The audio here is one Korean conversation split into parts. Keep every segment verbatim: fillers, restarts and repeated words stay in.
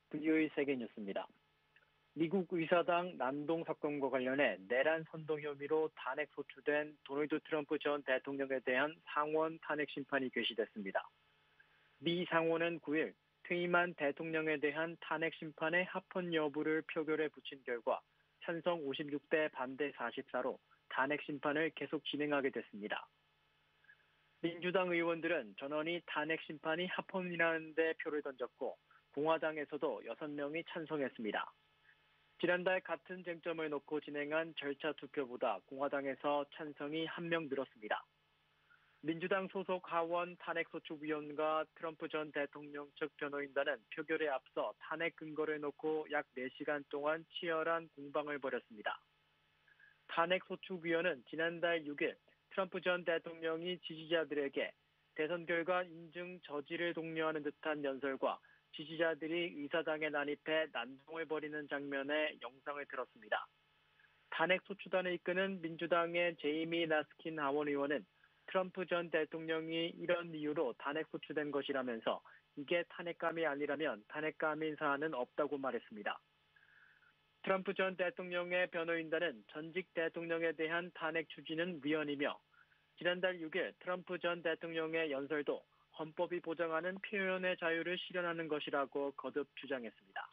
브이오에이 세계뉴스입니다. 미국 의사당 난동 사건과 관련해 내란 선동 혐의로 탄핵 소추된 도널드 트럼프 전 대통령에 대한 상원 탄핵 심판이 개시됐습니다. 미 상원은 구일 퇴임한 대통령에 대한 탄핵 심판의 합헌 여부를 표결에 붙인 결과 찬성 오십육 대 반대 사십사로 탄핵 심판을 계속 진행하게 됐습니다. 민주당 의원들은 전원이 탄핵 심판이 합헌이라는 데 표를 던졌고 공화당에서도 여섯 명이 찬성했습니다. 지난달 같은 쟁점을 놓고 진행한 절차 투표보다 공화당에서 찬성이 한 명 늘었습니다. 민주당 소속 하원 탄핵소추위원과 트럼프 전 대통령 측 변호인단은 표결에 앞서 탄핵 근거를 놓고 약 네 시간 동안 치열한 공방을 벌였습니다. 탄핵소추위원은 지난달 육일 트럼프 전 대통령이 지지자들에게 대선 결과 인증 저지를 독려하는 듯한 연설과 지지자들이 의사당에 난입해 난동을 벌이는 장면의 영상을 틀었습니다. 탄핵 소추단을 이끄는 민주당의 제이미 라스킨 하원 의원은 트럼프 전 대통령이 이런 이유로 탄핵 소추된 것이라면서 이게 탄핵감이 아니라면 탄핵감인 사안은 없다고 말했습니다. 트럼프 전 대통령의 변호인단은 전직 대통령에 대한 탄핵 추진은 위헌이며 지난달 육일 트럼프 전 대통령의 연설도 헌법이 보장하는 표현의 자유를 실현하는 것이라고 거듭 주장했습니다.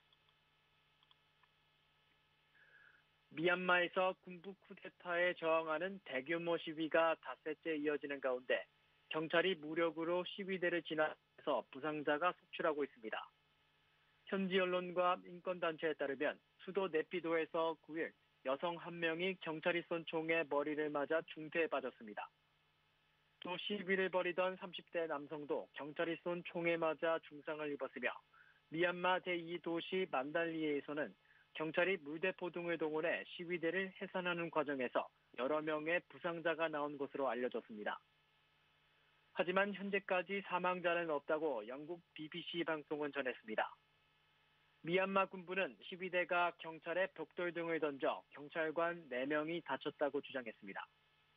미얀마에서 군부 쿠데타에 저항하는 대규모 시위가 닷새째 이어지는 가운데 경찰이 무력으로 시위대를 진압해서 부상자가 속출하고 있습니다. 현지 언론과 인권단체에 따르면 수도 네피도에서 구일 여성 한 명이 경찰이 쏜 총에 머리를 맞아 중태에 빠졌습니다. 또 시위를 벌이던 삼십 대 남성도 경찰이 쏜 총에 맞아 중상을 입었으며 미얀마 제이 도시 만달리에에서는 경찰이 물대포 등을 동원해 시위대를 해산하는 과정에서 여러 명의 부상자가 나온 것으로 알려졌습니다. 하지만 현재까지 사망자는 없다고 영국 비비씨 방송은 전했습니다. 미얀마 군부는 시위대가 경찰에 벽돌 등을 던져 경찰관 네 명이 다쳤다고 주장했습니다.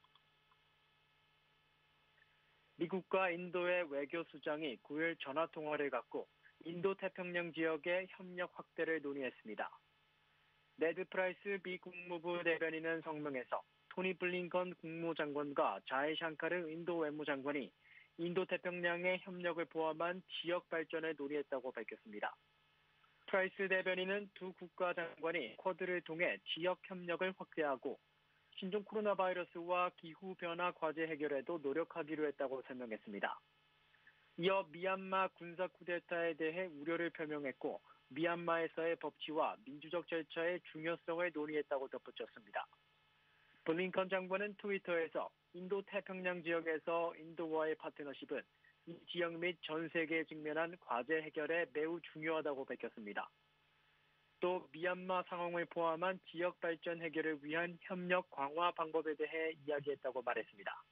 미국과 인도의 외교수장이 구일 전화통화를 갖고 인도태평양 지역의 협력 확대를 논의했습니다. 네드 프라이스 미 국무부 대변인은 성명에서 토니 블링컨 국무장관과 자이 샹카르 인도 외무장관이 인도태평양의 협력을 포함한 지역 발전을 논의했다고 밝혔습니다. 프라이스 대변인은 두 국가 장관이 쿼드를 통해 지역 협력을 확대하고 신종 코로나 바이러스와 기후변화 과제 해결에도 노력하기로 했다고 설명했습니다. 이어 미얀마 군사 쿠데타에 대해 우려를 표명했고 미얀마에서의 법치와 민주적 절차의 중요성을 논의했다고 덧붙였습니다. 블링컨 장관은 트위터에서 인도 태평양 지역에서 인도와의 파트너십은 이 지역 및 전 세계에 직면한 과제 해결에 매우 중요하다고 밝혔습니다. 또 미얀마 상황을 포함한 지역 발전 해결을 위한 협력 강화 방법에 대해 이야기했다고 말했습니다.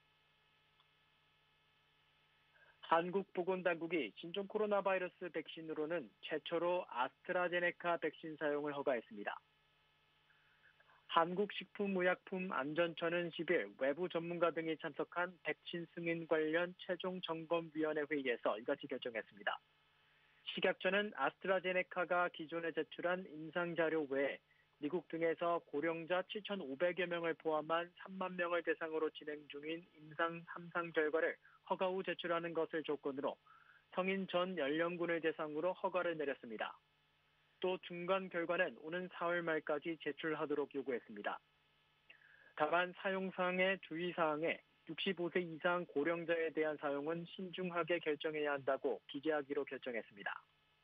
한국 보건당국이 신종 코로나 바이러스 백신으로는 최초로 아스트라제네카 백신 사용을 허가했습니다. 한국식품의약품안전처는 십일 외부 전문가 등이 참석한 백신 승인 관련 최종 점검위원회 회의에서 이같이 결정했습니다. 식약처는 아스트라제네카가 기존에 제출한 임상자료 외에 미국 등에서 고령자 칠천오백여 명을 포함한 삼만 명을 대상으로 진행 중인 임상 삼 상 결과를 허가 후 제출하는 것을 조건으로 성인 전 연령군을 대상으로 허가를 내렸습니다. 또 중간 결과는 오는 사월 말까지 제출하도록 요구했습니다. 다만 사용상의 주의사항에 육십오 세 이상 고령자에 대한 사용은 신중하게 결정해야 한다고 기재하기로 결정했습니다.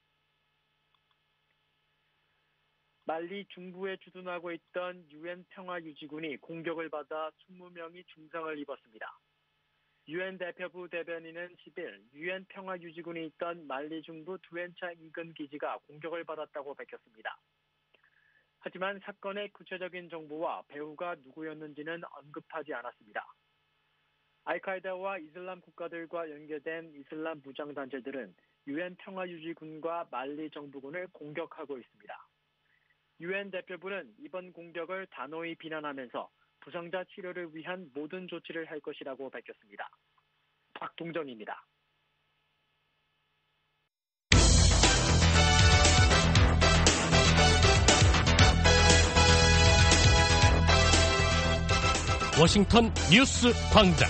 말리 중부에 주둔하고 있던 유엔 평화유지군이 공격을 받아 이십 명이 중상을 입었습니다. 유엔 대표부 대변인은 십일 유엔 평화유지군이 있던 말리 중부 두엔차 인근 기지가 공격을 받았다고 밝혔습니다. 하지만 사건의 구체적인 정보와 배후가 누구였는지는 언급하지 않았습니다. 알카에다와 이슬람 국가들과 연계된 이슬람 무장단체들은 유엔 평화유지군과 말리 정부군을 공격하고 있습니다. 유엔 대표부는 이번 공격을 단호히 비난하면서 부상자 치료를 위한 모든 조치를 할 것이라고 밝혔습니다. 박동정입니다. 워싱턴 뉴스 광장.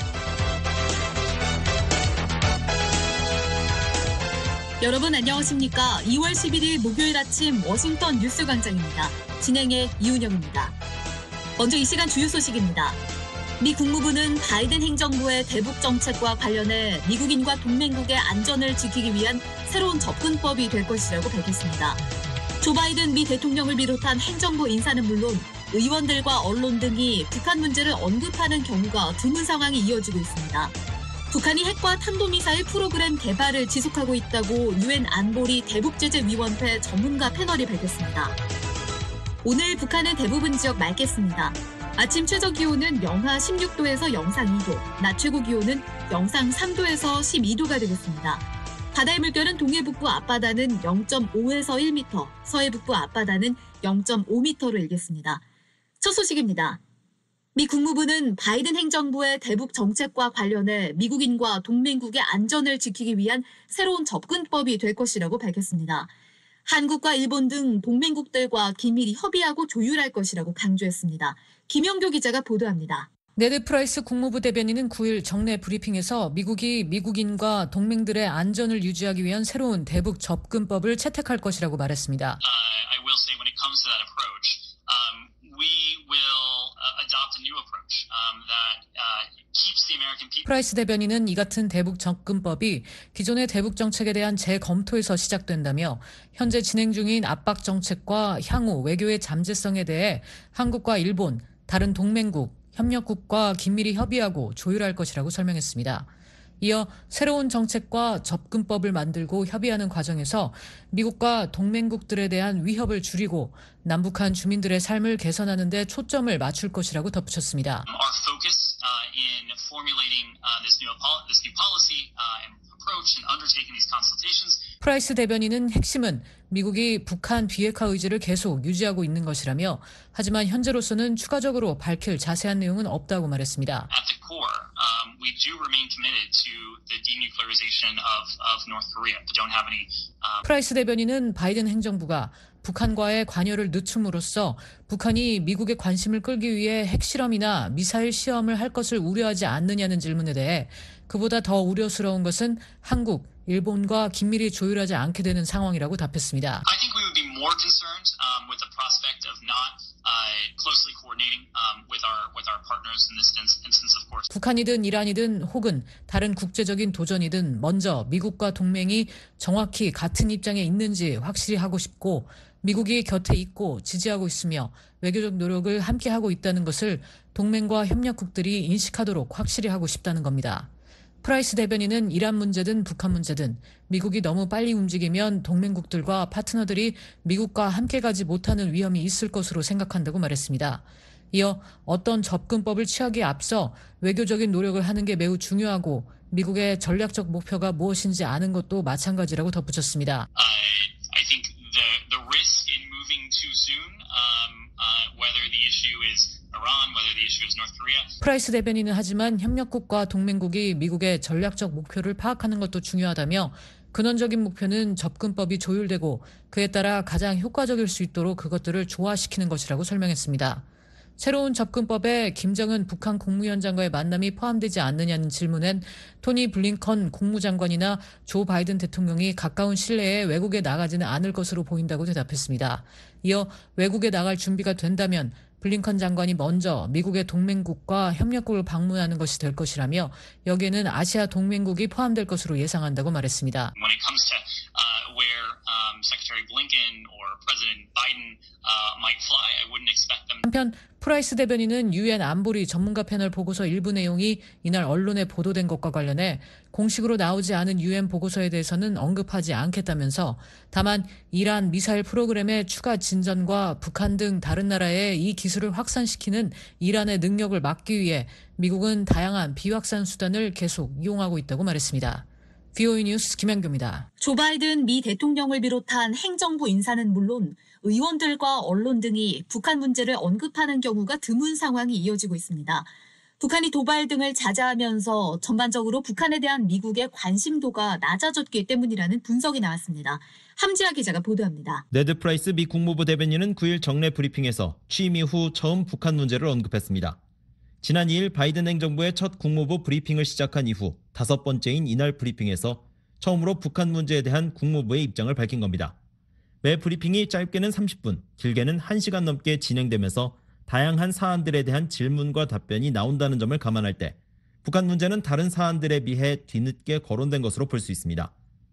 여러분 안녕하십니까? 이월 십일일 목요일 아침 워싱턴 뉴스 광장입니다. 진행의 이은영입니다. 먼저 이 시간 주요 소식입니다. 미 국무부는 바이든 행정부의 대북 정책과 관련해 미국인과 동맹국의 안전을 지키기 위한 새로운 접근법이 될 것이라고 밝혔습니다. 조 바이든 미 대통령을 비롯한 행정부 인사는 물론 의원들과 언론 등이 북한 문제를 언급하는 경우가 드문 상황이 이어지고 있습니다. 북한이 핵과 탄도미사일 프로그램 개발을 지속하고 있다고 유엔 안보리 대북제재위원회 전문가 패널이 밝혔습니다. 오늘 북한의 대부분 지역 맑겠습니다. 아침 최저 기온은 영하 십육 도에서 영상 이 도, 낮 최고 기온은 영상 삼 도에서 십이 도가 되겠습니다. 바다의 물결은 동해북부 앞바다는 영 점 오에서 일 미터, 서해북부 앞바다는 영 점 오 미터로 일겠습니다. 첫 소식입니다. 미 국무부는 바이든 행정부의 대북 정책과 관련해 미국인과 동맹국의 안전을 지키기 위한 새로운 접근법이 될 것이라고 밝혔습니다. 한국과 일본 등 동맹국들과 긴밀히 협의하고 조율할 것이라고 강조했습니다. 김영교 기자가 보도합니다. 네드 프라이스 국무부 대변인은 구일 정례 브리핑에서 미국이 미국인과 동맹들의 안전을 유지하기 위한 새로운 대북 접근법을 채택할 것이라고 말했습니다. Uh, I will say when it comes to that approach, um, we will uh, adopt a new approach um, that uh, keeps the American people. 프라이스 대변인은 이 같은 대북 접근법이 기존의 대북 정책에 대한 재검토에서 시작된다며 현재 진행 중인 압박 정책과 향후 외교의 잠재성에 대해 한국과 일본, 다른 동맹국, 협력국과 긴밀히 협의하고 조율할 것이라고 설명했습니다. 이어 새로운 정책과 접근법을 만들고 협의하는 과정에서 미국과 동맹국들에 대한 위협을 줄이고 남북한 주민들의 삶을 개선하는 데 초점을 맞출 것이라고 덧붙였습니다. Our focus uh, in formulating uh, this new this new policy uh, and approach and undertaking these consultations. 프라이스 대변인은 핵심은 미국이 북한 비핵화 의지를 계속 유지하고 있는 것이라며 하지만 현재로서는 추가적으로 밝힐 자세한 내용은 없다고 말했습니다. At the core, um, we do remain committed to the denuclearization of, of North Korea, but don't have any. Um... 프라이스 대변인은 바이든 행정부가 북한과의 관여를 늦춤으로써 북한이 미국의 관심을 끌기 위해 핵실험이나 미사일 시험을 할 것을 우려하지 않느냐는 질문에 대해 그보다 더 우려스러운 것은 한국, 일본과 긴밀히 조율하지 않게 되는 상황이라고 답했습니다. I think we would be more concerned um, with the prospect of not uh, closely coordinating um, with our with our partners in this instance, of course. 북한이든 이란이든 혹은 다른 국제적인 도전이든 먼저 미국과 동맹이 정확히 같은 입장에 있는지 확실히 하고 싶고 미국이 곁에 있고 지지하고 있으며 외교적 노력을 함께 하고 있다는 것을 동맹과 협력국들이 인식하도록 확실히 하고 싶다는 겁니다. 프라이스 대변인은 이란 문제든 북한 문제든 미국이 너무 빨리 움직이면 동맹국들과 파트너들이 미국과 함께 가지 못하는 위험이 있을 것으로 생각한다고 말했습니다. 이어 어떤 접근법을 취하기에 앞서 외교적인 노력을 하는 게 매우 중요하고 미국의 전략적 목표가 무엇인지 아는 것도 마찬가지라고 덧붙였습니다. Uh, I think the the risk in moving too soon, um, uh, whether the issue is Iran, whether the issue is North Korea. 프라이스 대변인은 하지만 협력국과 동맹국이 미국의 전략적 목표를 파악하는 것도 중요하다며 근원적인 목표는 접근법이 조율되고 그에 따라 가장 효과적일 수 있도록 그것들을 조화시키는 것이라고 설명했습니다. 새로운 접근법에 김정은 북한 국무위원장과의 만남이 포함되지 않느냐는 질문엔 토니 블링컨 국무장관이나 조 바이든 대통령이 가까운 신내에 외국에 나가지는 않을 것으로 보인다고 대답했습니다. 이어 외국에 나갈 준비가 된다면 블링컨 장관이 먼저 미국의 동맹국과 협력국을 방문하는 것이 될 것이라며 여기에는 아시아 동맹국이 포함될 것으로 예상한다고 말했습니다. When it comes to uh, where um, Secretary Blinken or President Biden uh, might fly, I wouldn't expect them. 한편 프라이스 대변인은 유엔 안보리 전문가 패널 보고서 일부 내용이 이날 언론에 보도된 것과 관련해 공식으로 나오지 않은 유엔 보고서에 대해서는 언급하지 않겠다면서 다만 이란 미사일 프로그램의 추가 진전과 북한 등 다른 나라에 이 기술을 확산시키는 이란의 능력을 막기 위해 미국은 다양한 비확산 수단을 계속 이용하고 있다고 말했습니다. 브이오이 뉴스 김현규입니다. 조 바이든 미 대통령을 비롯한 행정부 인사는 물론 의원들과 언론 등이 북한 문제를 언급하는 경우가 드문 상황이 이어지고 있습니다. 북한이 도발 등을 자제하면서 전반적으로 북한에 대한 미국의 관심도가 낮아졌기 때문이라는 분석이 나왔습니다. 함지아 기자가 보도합니다. 네드 프라이스 미 국무부 대변인은 구일 정례 브리핑에서 취임 이후 처음 북한 문제를 언급했습니다. 지난 이 일 바이든 행정부의 첫 국무부 브리핑을 시작한 이후 다섯 번째인 이날 브리핑에서 처음으로 북한 문제에 대한 국무부의 입장을 밝힌 겁니다. 매 브리핑이 짧게는 삼십 분, 길게는 한 시간 넘게 진행되면서 다양한 사안들에 대한 질문과 답변이 나온다는 점을 감안할 때 북한 문제는 다른 사안들에 비해 뒤늦게 거론된 것으로 볼 수 있습니다.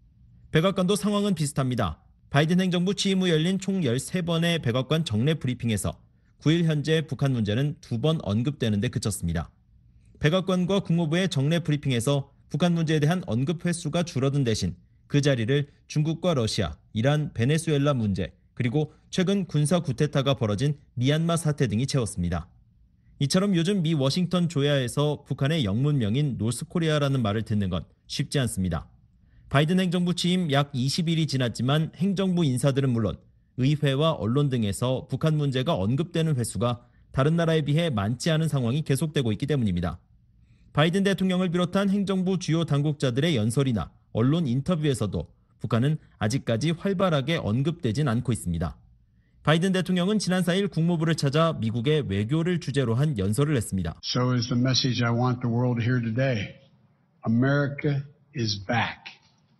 백악관도 상황은 비슷합니다. 바이든 행정부 취임 후 열린 총 열세 번의 백악관 정례 브리핑에서 구 일 현재 북한 문제는 두 번 언급되는 데 그쳤습니다. 백악관과 국무부의 정례 브리핑에서 북한 문제에 대한 언급 횟수가 줄어든 대신 그 자리를 중국과 러시아, 이란, 베네수엘라 문제, 그리고 최근 군사 쿠데타가 벌어진 미얀마 사태 등이 채웠습니다. 이처럼 요즘 미 워싱턴 조야에서 북한의 영문명인 노스코리아라는 말을 듣는 건 쉽지 않습니다. 바이든 행정부 취임 약 이십 일이 지났지만 행정부 인사들은 물론 의회와 언론 등에서 북한 문제가 언급되는 횟수가 다른 나라에 비해 많지 않은 상황이 계속되고 있기 때문입니다. 바이든 대통령을 비롯한 행정부 주요 당국자들의 연설이나 언론 인터뷰에서도 북한은 아직까지 활발하게 언급되진 않고 있습니다. 바이든 대통령은 지난 사 일 국무부를 찾아 미국의 외교를 주제로 한 연설을 했습니다. So is the message I want the world to hear today. America is back.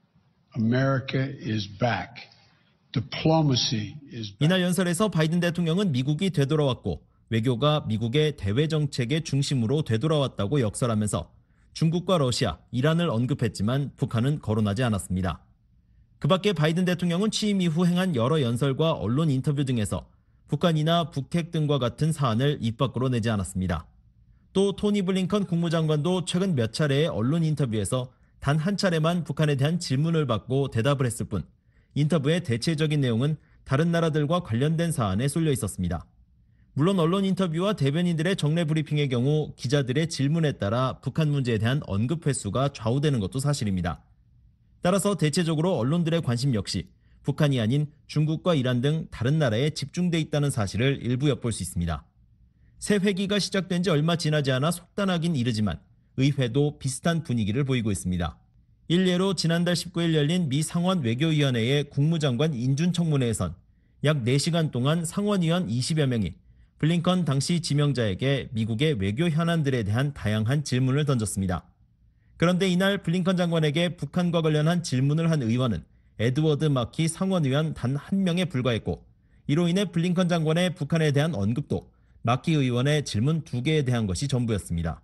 America is back. Diplomacy is back. 이날 연설에서 바이든 대통령은 미국이 되돌아왔고 외교가 미국의 대외 정책의 중심으로 되돌아왔다고 역설하면서 중국과 러시아, 이란을 언급했지만 북한은 거론하지 않았습니다. 그 밖에 바이든 대통령은 취임 이후 행한 여러 연설과 언론 인터뷰 등에서 북한이나 북핵 등과 같은 사안을 입 밖으로 내지 않았습니다. 또 토니 블링컨 국무장관도 최근 몇 차례의 언론 인터뷰에서 단 한 차례만 북한에 대한 질문을 받고 대답을 했을 뿐 인터뷰의 대체적인 내용은 다른 나라들과 관련된 사안에 쏠려 있었습니다. 물론 언론 인터뷰와 대변인들의 정례 브리핑의 경우 기자들의 질문에 따라 북한 문제에 대한 언급 횟수가 좌우되는 것도 사실입니다. 따라서 대체적으로 언론들의 관심 역시 북한이 아닌 중국과 이란 등 다른 나라에 집중돼 있다는 사실을 일부 엿볼 수 있습니다. 새 회기가 시작된 지 얼마 지나지 않아 속단하긴 이르지만 의회도 비슷한 분위기를 보이고 있습니다. 일례로 지난달 십구 일 열린 미 상원 외교위원회의 국무장관 인준청문회에선 약 네 시간 동안 상원의원 이십여 명이 블링컨 당시 지명자에게 미국의 외교 현안들에 대한 다양한 질문을 던졌습니다. 그런데 이날 블링컨 장관에게 북한과 관련한 질문을 한 의원은 에드워드 마키 상원의원 단 한 명에 불과했고 이로 인해 블링컨 장관의 북한에 대한 언급도 마키 의원의 질문 두 개에 대한 것이 전부였습니다.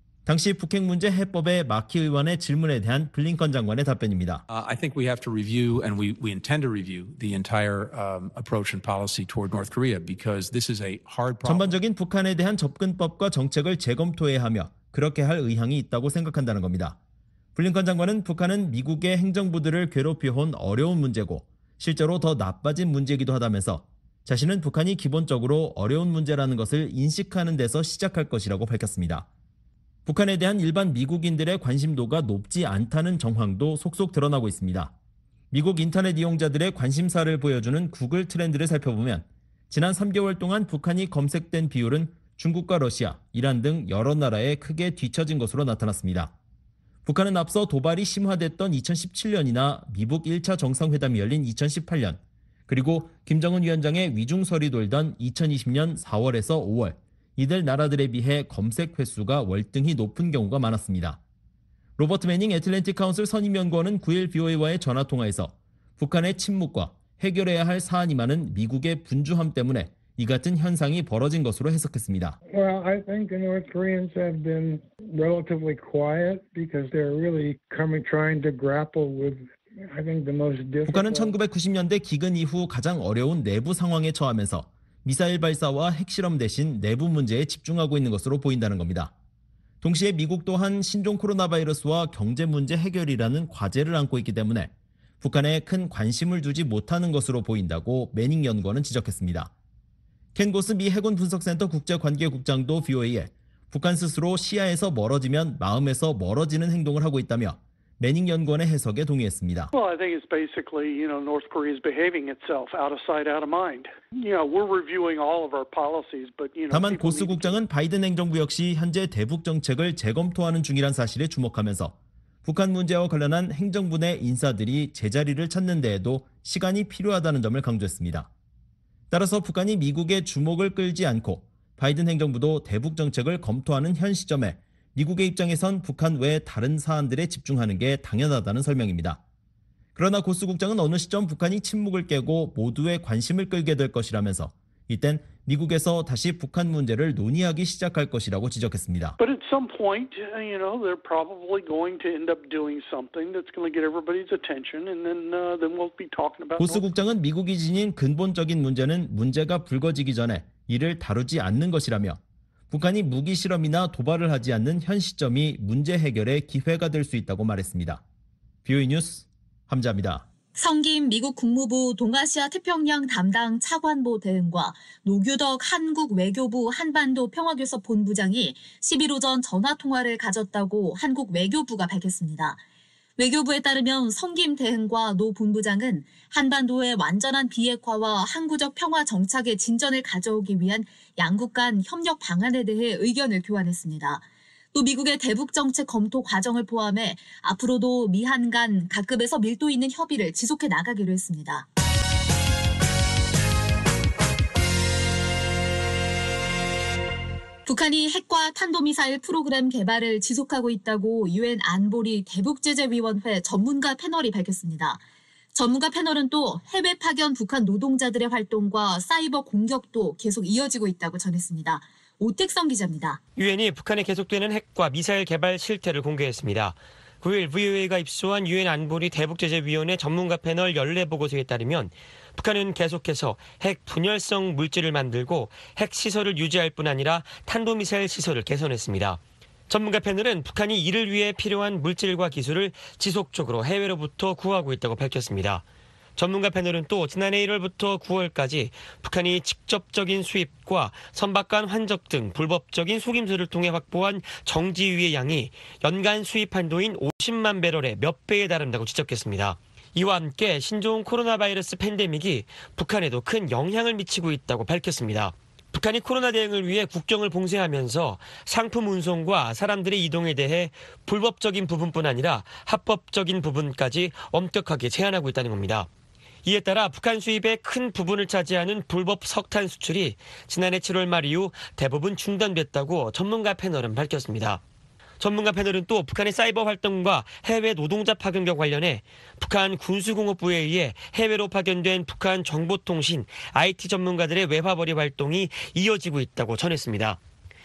당시 북핵 문제 해법의 마키 의원의 질문에 대한 블링컨 장관의 답변입니다. Uh, I think we have to review, and we, we intend to review, the entire um, approach and policy toward North Korea because this is a hard problem. 전반적인 북한에 대한 접근법과 정책을 재검토해야 하며 그렇게 할 의향이 있다고 생각한다는 겁니다. 블링컨 장관은 북한은 미국의 행정부들을 괴롭혀온 어려운 문제고 실제로 더 나빠진 문제이기도 하다면서 자신은 북한이 기본적으로 어려운 문제라는 것을 인식하는 데서 시작할 것이라고 밝혔습니다. 북한에 대한 일반 미국인들의 관심도가 높지 않다는 정황도 속속 드러나고 있습니다. 미국 인터넷 이용자들의 관심사를 보여주는 구글 트렌드를 살펴보면 지난 삼 개월 동안 북한이 검색된 비율은 중국과 러시아, 이란 등 여러 나라에 크게 뒤처진 것으로 나타났습니다. 북한은 앞서 도발이 심화됐던 이천십칠 년이나 미북 일 차 정상회담이 열린 이천십팔 년, 그리고 김정은 위원장의 위중설이 돌던 이천이십 년 사월에서 오월, 이들 나라들에 비해 검색 횟수가 월등히 높은 경우가 많았습니다. 로버트 매닝 애틀랜틱 카운슬 선임연구원은 구 일 브이오에이와의 전화통화에서 북한의 침묵과 해결해야 할 사안이 많은 미국의 분주함 때문에 이 같은 현상이 벌어진 것으로 해석했습니다. Well, I think the North Koreans have been relatively quiet because they're really coming trying to grapple with I think the most difficult. 북한은 천구백구십 년대 기근 이후 가장 어려운 내부 상황에 처하면서 미사일 발사와 핵실험 대신 내부 문제에 집중하고 있는 것으로 보인다는 겁니다. 동시에 미국 또한 신종 코로나 바이러스와 경제 문제 해결이라는 과제를 안고 있기 때문에 북한에 큰 관심을 두지 못하는 것으로 보인다고 매닝 연구원은 지적했습니다. 켄 고스 미 해군 분석센터 국제관계국장도 브이오에이에 북한 스스로 시야에서 멀어지면 마음에서 멀어지는 행동을 하고 있다며 매닝 연구원의 해석에 동의했습니다. Well, I think it's basically, you know, North Korea is behaving itself out of sight, out of mind. You know, we're reviewing all of our policies, but you know. 다만 고스 국장은 바이든 행정부 역시 현재 대북 정책을 재검토하는 중이란 사실에 주목하면서 북한 문제와 관련한 행정부 내 인사들이 제자리를 찾는 데에도 시간이 필요하다는 점을 강조했습니다. 따라서 북한이 미국의 주목을 끌지 않고 바이든 행정부도 대북 정책을 검토하는 현 시점에 미국의 입장에선 북한 외 다른 사안들에 집중하는 게 당연하다는 설명입니다. 그러나 고스 국장은 어느 시점 북한이 침묵을 깨고 모두의 관심을 끌게 될 것이라면서 이땐 미국에서 다시 북한 문제를 논의하기 시작할 것이라고 지적했습니다. But at some point, you know, they're probably going to end up doing something that's going to get everybody's attention, and then uh, then we'll be talking about. 고스 국장은 미국이 지닌 근본적인 문제는 문제가 불거지기 전에 이를 다루지 않는 것이라며 북한이 무기 실험이나 도발을 하지 않는 현 시점이 문제 해결의 기회가 될 수 있다고 말했습니다. 비오이 뉴스 함자입니다. 성김 미국 국무부 동아시아 태평양 담당 차관보 대응과 노규덕 한국 외교부 한반도 평화교섭 본부장이 십일 오전 전화통화를 가졌다고 한국 외교부가 밝혔습니다. 외교부에 따르면 성김 대응과 노 본부장은 한반도의 완전한 비핵화와 항구적 평화 정착의 진전을 가져오기 위한 양국 간 협력 방안에 대해 의견을 교환했습니다. 또 미국의 대북 정책 검토 과정을 포함해 앞으로도 미한 간 각급에서 밀도 있는 협의를 지속해 나가기로 했습니다. 북한이 핵과 탄도미사일 프로그램 개발을 지속하고 있다고 유엔 안보리 대북제재위원회 전문가 패널이 밝혔습니다. 전문가 패널은 또 해외 파견 북한 노동자들의 활동과 사이버 공격도 계속 이어지고 있다고 전했습니다. 오택성 기자입니다. 유엔이 북한에 계속되는 핵과 미사일 개발 실태를 공개했습니다. 구일 브이오에이가 입수한 유엔 안보리 대북제재위원회 전문가 패널 연례 보고서에 따르면 북한은 계속해서 핵 분열성 물질을 만들고 핵 시설을 유지할 뿐 아니라 탄도미사일 시설을 개선했습니다. 전문가 패널은 북한이 이를 위해 필요한 물질과 기술을 지속적으로 해외로부터 구하고 있다고 밝혔습니다. 전문가 패널은 또 지난해 일월부터 구월까지 북한이 직접적인 수입과 선박 간 환적 등 불법적인 속임수를 통해 확보한 정지유의 양이 연간 수입 한도인 오십만 배럴의 몇 배에 달한다고 지적했습니다. 이와 함께 신종 코로나 바이러스 팬데믹이 북한에도 큰 영향을 미치고 있다고 밝혔습니다. 북한이 코로나 대응을 위해 국경을 봉쇄하면서 상품 운송과 사람들의 이동에 대해 불법적인 부분뿐 아니라 합법적인 부분까지 엄격하게 제한하고 있다는 겁니다. 이에 따라 북한 수입의 큰 부분을 차지하는 불법 석탄 수출이 지난해 칠월 말 이후 대부분 중단됐다고 전문가 패널은 밝혔습니다. 전문가 패널은 또 북한의 사이버 활동과 해외 노동자 파견과 관련해 북한 군수공업부에 의해 해외로 파견된 북한 정보통신 아이티 전문가들의 외화벌이 활동이 이어지고 있다고 전했습니다.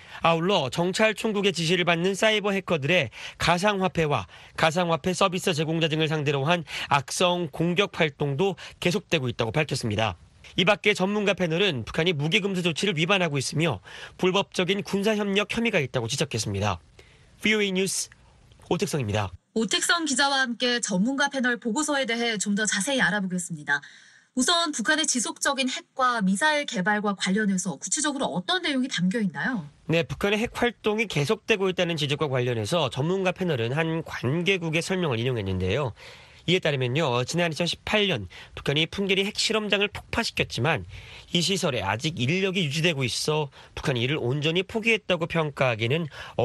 아울러 정찰 총국의 지시를 받는 사이버 해커들의 가상화폐와 가상화폐 서비스 제공자 등을 상대로 한 악성 공격 활동도 계속되고 있다고 밝혔습니다. 이 밖에 전문가 패널은 북한이 무기금수 조치를 위반하고 있으며 불법적인 군사협력 혐의가 있다고 지적했습니다. 비오에이 뉴스 오택성입니다. 오택성 기자와 함께 전문가 패널 보고서에 대해 좀 더 자세히 알아보겠습니다. 우선 북한의 지속적인 핵과 미사일 개발과 관련해서 구체적으로 어떤 내용이 담겨 있나요? 네, 북한의 핵 활동이 계속되고 있다는 지적과 관련해서 전문가 패널은 한 관계국의 설명을 인용했는데요. 이에 따르면요, 지난 이천십팔 년 북한이 풍계리 핵실험장을 폭파시켰지만 이 시설에 아직 인력이 유지되고 있어 북한이 이를 온전히 포기했다고 평가하기는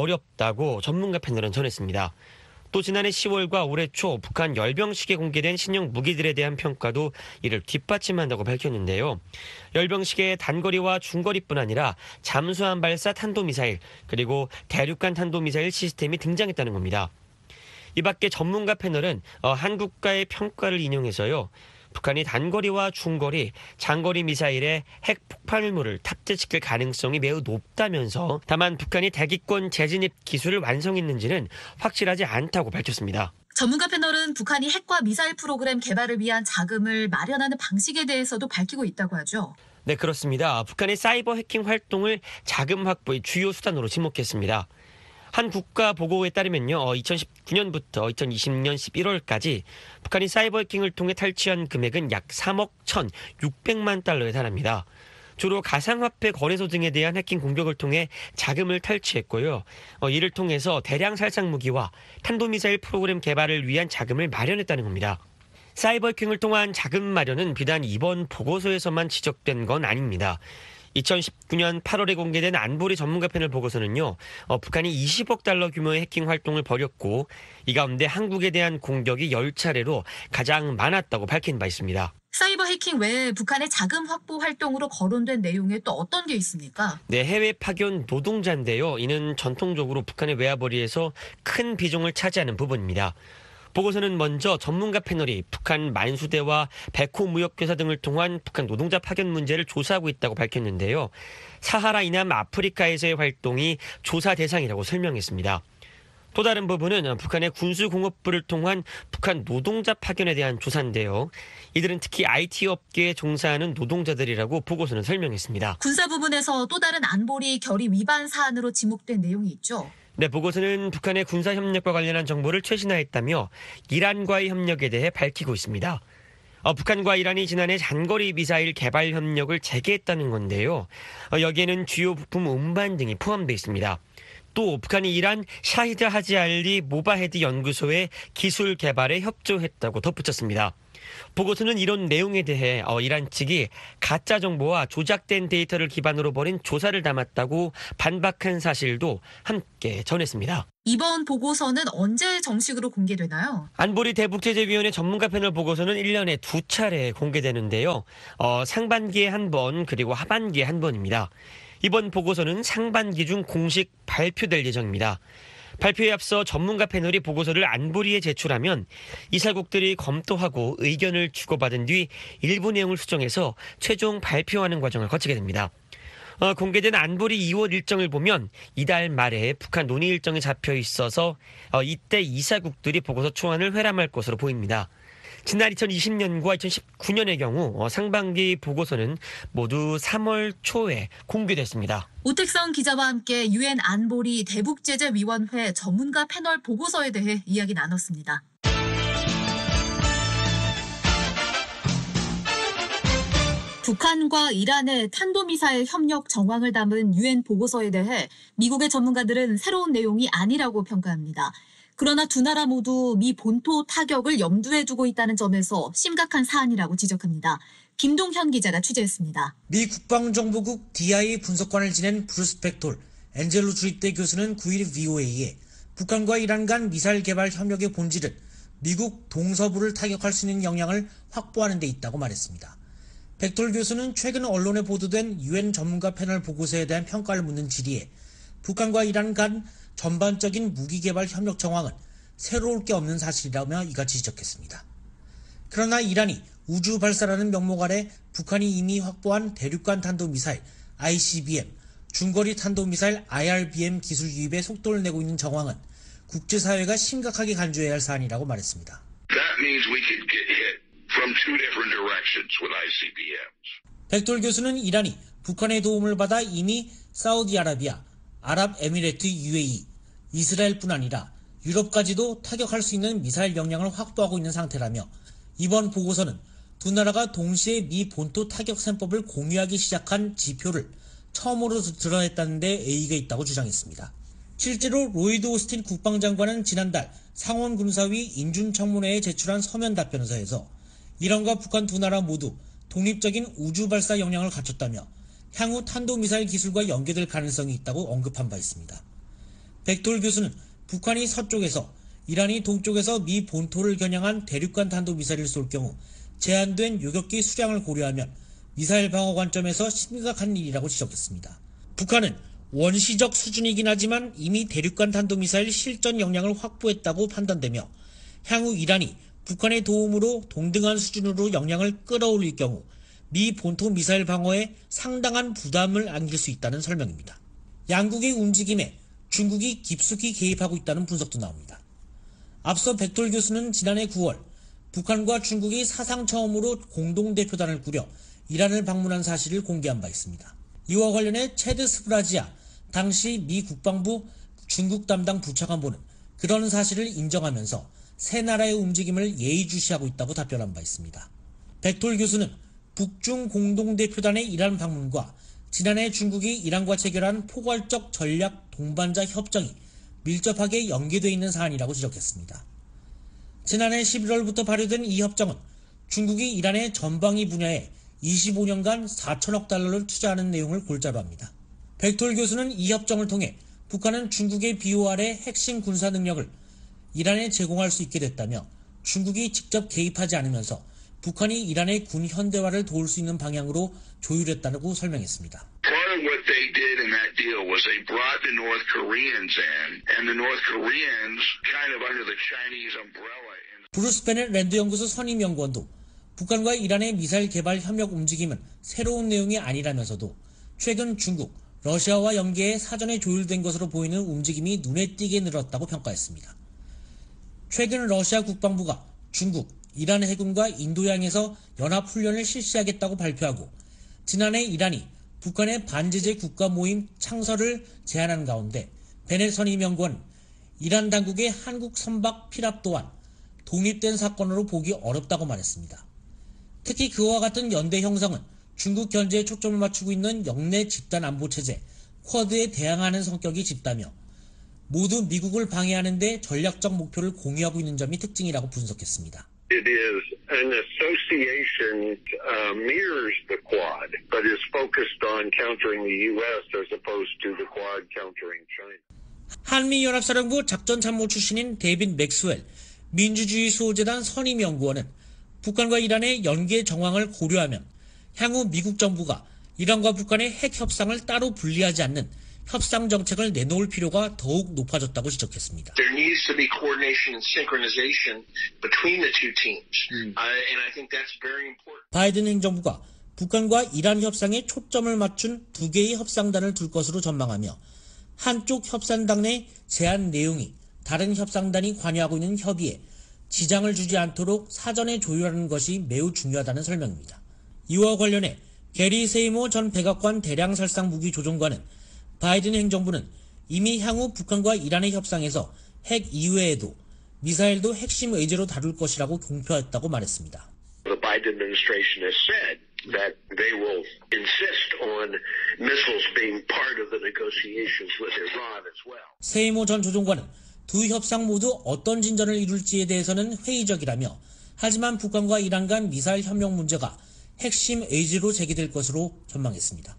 어렵다고 전문가 패널은 전했습니다. 또 지난해 시월과 올해 초 북한 열병식에 공개된 신형 무기들에 대한 평가도 이를 뒷받침한다고 밝혔는데요. 열병식의 단거리와 중거리뿐 아니라 잠수함 발사 탄도미사일 그리고 대륙간 탄도미사일 시스템이 등장했다는 겁니다. 이 밖에 전문가 패널은 한 국가의 평가를 인용해서요. 북한이 단거리와 중거리, 장거리 미사일에 핵 폭발물을 탑재시킬 가능성이 매우 높다면서 다만 북한이 대기권 재진입 기술을 완성했는지는 확실하지 않다고 밝혔습니다. 전문가 패널은 북한이 핵과 미사일 프로그램 개발을 위한 자금을 마련하는 방식에 대해서도 밝히고 있다고 하죠. 네, 그렇습니다. 북한의 사이버 해킹 활동을 자금 확보의 주요 수단으로 지목했습니다. 한 국가 보고에 따르면요, 이천십구 년부터 이천이십 년 십일월까지 북한이 사이버 해킹을 통해 탈취한 금액은 약 삼억 천육백만 달러에 달합니다. 주로 가상화폐 거래소 등에 대한 해킹 공격을 통해 자금을 탈취했고요. 이를 통해서 대량 살상 무기와 탄도미사일 프로그램 개발을 위한 자금을 마련했다는 겁니다. 사이버 해킹을 통한 자금 마련은 비단 이번 보고서에서만 지적된 건 아닙니다. 이천십구 년 팔월에 공개된 안보리 전문가 패널 보고서는요, 어, 북한이 이십억 달러 규모의 해킹 활동을 벌였고 이 가운데 한국에 대한 공격이 열 차례로 가장 많았다고 밝힌 바 있습니다. 사이버 해킹 외에 북한의 자금 확보 활동으로 거론된 내용에 또 어떤 게 있습니까? 네, 해외 파견 노동자인데요. 이는 전통적으로 북한의 외화벌이에서 큰 비중을 차지하는 부분입니다. 보고서는 먼저 전문가 패널이 북한 만수대와 백호 무역교사 등을 통한 북한 노동자 파견 문제를 조사하고 있다고 밝혔는데요. 사하라 이남 아프리카에서의 활동이 조사 대상이라고 설명했습니다. 또 다른 부분은 북한의 군수공업부를 통한 북한 노동자 파견에 대한 조사인데요. 이들은 특히 아이티 업계에 종사하는 노동자들이라고 보고서는 설명했습니다. 군사 부분에서 또 다른 안보리 결의 위반 사안으로 지목된 내용이 있죠. 네, 보고서는 북한의 군사협력과 관련한 정보를 최신화했다며 이란과의 협력에 대해 밝히고 있습니다. 어, 북한과 이란이 지난해 장거리 미사일 개발 협력을 재개했다는 건데요. 어, 여기에는 주요 부품 운반 등이 포함되어 있습니다. 또 북한이 이란 샤히드 하지 알리 모바헤드 연구소의 기술 개발에 협조했다고 덧붙였습니다. 보고서는 이런 내용에 대해 어, 이란 측이 가짜 정보와 조작된 데이터를 기반으로 벌인 조사를 담았다고 반박한 사실도 함께 전했습니다. 이번 보고서는 언제 정식으로 공개되나요? 안보리 대북제재위원회 전문가 패널 보고서는 일 년에 두 차례 공개되는데요. 어, 상반기에 한 번 그리고 하반기에 한 번입니다. 이번 보고서는 상반기 중 공식 발표될 예정입니다. 발표에 앞서 전문가 패널이 보고서를 안보리에 제출하면 이사국들이 검토하고 의견을 주고받은 뒤 일부 내용을 수정해서 최종 발표하는 과정을 거치게 됩니다. 어, 공개된 안보리 이월 일정을 보면 이달 말에 북한 논의 일정이 잡혀 있어서 어, 이때 이사국들이 보고서 초안을 회람할 것으로 보입니다. 지난 이천이십 년과 이천십구 년의 경우 어, 상반기 보고서는 모두 삼월 초에 공개됐습니다. 오택성 기자와 함께 유엔 안보리 대북제재위원회 전문가 패널 보고서에 대해 이야기 나눴습니다. 북한과 이란의 탄도미사일 협력 정황을 담은 유엔 보고서에 대해 미국의 전문가들은 새로운 내용이 아니라고 평가합니다. 그러나 두 나라 모두 미 본토 타격을 염두에 두고 있다는 점에서 심각한 사안이라고 지적합니다. 김동현 기자가 취재했습니다. 미 국방정보국 디아이에이 분석관을 지낸 브루스 벡톨, 엔젤로 주립대 교수는 구일 브이오에이에 북한과 이란 간 미사일 개발 협력의 본질은 미국 동서부를 타격할 수 있는 역량을 확보하는 데 있다고 말했습니다. 벡톨 교수는 최근 언론에 보도된 유엔 전문가 패널 보고서에 대한 평가를 묻는 질의에 북한과 이란 간 전반적인 무기개발 협력 정황은 새로울 게 없는 사실이라며 이같이 지적했습니다. 그러나 이란이 우주 발사라는 명목 아래 북한이 이미 확보한 대륙간 탄도미사일 아이씨비엠, 중거리 탄도미사일 아이알비엠 기술 유입에 속도를 내고 있는 정황은 국제사회가 심각하게 간주해야 할 사안이라고 말했습니다. That means we could get hit from two different directions with 아이씨비엠s. 벡톨 교수는 이란이 북한의 도움을 받아 이미 사우디아라비아, 아랍에미레트 유에이이, 이스라엘뿐 아니라 유럽까지도 타격할 수 있는 미사일 역량을 확보하고 있는 상태라며 이번 보고서는 두 나라가 동시에 미 본토 타격 셈법을 공유하기 시작한 지표를 처음으로 드러냈다는 데 의의가 있다고 주장했습니다. 실제로 로이드 오스틴 국방장관은 지난달 상원군사위 인준청문회에 제출한 서면 답변서에서 이란과 북한 두 나라 모두 독립적인 우주 발사 역량을 갖췄다며 향후 탄도미사일 기술과 연계될 가능성이 있다고 언급한 바 있습니다. 벡톨 교수는 북한이 서쪽에서 이란이 동쪽에서 미 본토를 겨냥한 대륙간 탄도미사일을 쏠 경우 제한된 요격기 수량을 고려하면 미사일 방어 관점에서 심각한 일이라고 지적했습니다. 북한은 원시적 수준이긴 하지만 이미 대륙간 탄도미사일 실전 역량을 확보했다고 판단되며 향후 이란이 북한의 도움으로 동등한 수준으로 역량을 끌어올릴 경우 미 본토 미사일 방어에 상당한 부담을 안길 수 있다는 설명입니다. 양국의 움직임에 중국이 깊숙이 개입하고 있다는 분석도 나옵니다. 앞서 벡톨 교수는 지난해 구월 북한과 중국이 사상 처음으로 공동대표단을 꾸려 이란을 방문한 사실을 공개한 바 있습니다. 이와 관련해 체드 스브라지아 당시 미 국방부 중국 담당 부차관보는 그런 사실을 인정하면서 세 나라의 움직임을 예의주시하고 있다고 답변한 바 있습니다. 벡톨 교수는 북중 공동대표단의 이란 방문과 지난해 중국이 이란과 체결한 포괄적 전략 동반자 협정이 밀접하게 연계되어 있는 사안이라고 지적했습니다. 지난해 십일월부터 발효된 이 협정은 중국이 이란의 전방위 분야에 이십오 년간 사천억 달러를 투자하는 내용을 골자로 합니다. 벡톨 교수는 이 협정을 통해 북한은 중국의 비호 아래 핵심 군사 능력을 이란에 제공할 수 있게 됐다며 중국이 직접 개입하지 않으면서 북한이 이란의 군 현대화를 도울 수 있는 방향으로 조율했다고 설명했습니다. Part of what they did in that deal was they brought the North Koreans in, and the North Koreans kind of under the Chinese umbrella. 브루스 베넷 랜드 연구소 선임 연구원도 북한과 이란의 미사일 개발 협력 움직임은 새로운 내용이 아니라면서도 최근 중국, 러시아와 연계해 사전에 조율된 것으로 보이는 움직임이 눈에 띄게 늘었다고 평가했습니다. 최근 러시아 국방부가 중국, 이란 해군과 인도양에서 연합훈련을 실시하겠다고 발표하고 지난해 이란이 북한의 반제재 국가 모임 창설을 제안한 가운데 베넷 선임 연구원은 이란 당국의 한국 선박 피랍 또한 독립된 사건으로 보기 어렵다고 말했습니다. 특히 그와 같은 연대 형성은 중국 견제에 초점을 맞추고 있는 영내 집단 안보 체제 쿼드에 대항하는 성격이 짙다며 모두 미국을 방해하는 데 전략적 목표를 공유하고 있는 점이 특징이라고 분석했습니다. It is an association uh, mirrors the Quad, but is focused on countering the U S as opposed to the Quad countering China. 한미연합사령부 작전참모 출신인 데이빗 맥스웰 민주주의수호재단 선임연구원은 북한과 이란의 연계 정황을 고려하면 향후 미국 정부가 이란과 북한의 핵 협상을 따로 분리하지 않는 협상 정책을 내놓을 필요가 더욱 높아졌다고 지적했습니다. There needs to be coordination and synchronization between the two teams, mm. uh, and I think that's very important. 바이든 행정부가 북한과 이란 협상에 초점을 맞춘 두 개의 협상단을 둘 것으로 전망하며 한쪽 협상단 내 제안 내용이 다른 협상단이 관여하고 있는 협의에 지장을 주지 않도록 사전에 조율하는 것이 매우 중요하다는 설명입니다. 이와 관련해 게리 세이모 전 백악관 대량살상 무기 조종관은 바이든 행정부는 이미 향후 북한과 이란의 협상에서 핵 이외에도 미사일도 핵심 의제로 다룰 것이라고 공표했다고 말했습니다. The Biden administration has said that they will insist on missiles being part of the negotiations with Iran as well. 세이모 전 조종관은 두 협상 모두 어떤 진전을 이룰지에 대해서는 회의적이라며 하지만 북한과 이란 간 미사일 협력 문제가 핵심 의제로 제기될 것으로 전망했습니다.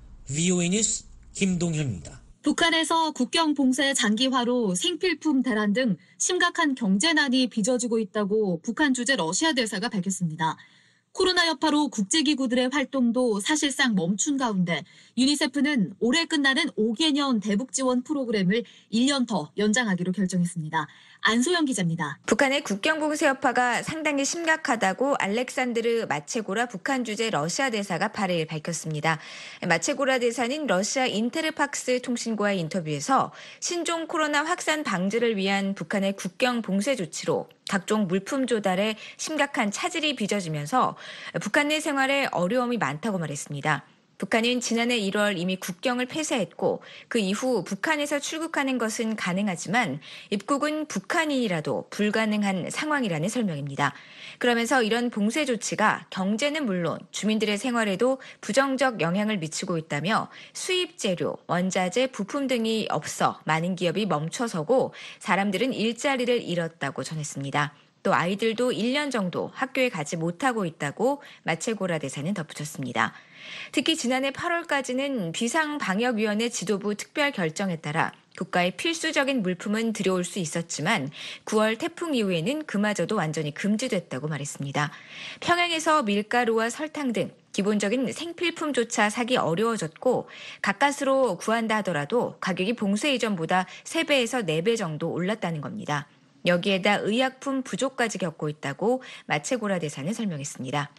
브이오에이 뉴스 김동현입니다. 북한에서 국경 봉쇄 장기화로 생필품 대란 등 심각한 경제난이 빚어지고 있다고 북한 주재 러시아 대사가 밝혔습니다. 코로나 여파로 국제기구들의 활동도 사실상 멈춘 가운데 유니세프는 올해 끝나는 오 개년 대북 지원 프로그램을 일 년 더 연장하기로 결정했습니다. 안소영 기자입니다. 북한의 국경 봉쇄 여파가 상당히 심각하다고 알렉산드르 마체고라 북한 주재 러시아 대사가 팔 일 밝혔습니다. 마체고라 대사는 러시아 인테르팍스 통신과의 인터뷰에서 신종 코로나 확산 방지를 위한 북한의 국경 봉쇄 조치로 각종 물품 조달에 심각한 차질이 빚어지면서 북한 내 생활에 어려움이 많다고 말했습니다. 북한은 지난해 일월 이미 국경을 폐쇄했고 그 이후 북한에서 출국하는 것은 가능하지만 입국은 북한인이라도 불가능한 상황이라는 설명입니다. 그러면서 이런 봉쇄 조치가 경제는 물론 주민들의 생활에도 부정적 영향을 미치고 있다며 수입 재료, 원자재, 부품 등이 없어 많은 기업이 멈춰서고 사람들은 일자리를 잃었다고 전했습니다. 또 아이들도 일 년 정도 학교에 가지 못하고 있다고 마체고라 대사는 덧붙였습니다. 특히 지난해 팔월까지는 비상방역위원회 지도부 특별 결정에 따라 국가의 필수적인 물품은 들여올 수 있었지만 구월 태풍 이후에는 그마저도 완전히 금지됐다고 말했습니다. 평양에서 밀가루와 설탕 등 기본적인 생필품조차 사기 어려워졌고 가까스로 구한다 하더라도 가격이 봉쇄 이전보다 세 배에서 네 배 정도 올랐다는 겁니다. 여기에다 의약품 부족까지 겪고 있다고 마체고라 대사는 설명했습니다.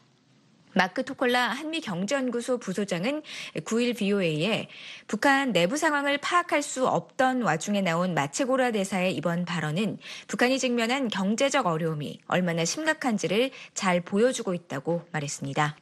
마크 토콜라 한미경제연구소 부소장은 구 일 브이오에이에 북한 내부 상황을 파악할 수 없던 와중에 나온 마체고라 대사의 이번 발언은 북한이 직면한 경제적 어려움이 얼마나 심각한지를 잘 보여주고 있다고 말했습니다.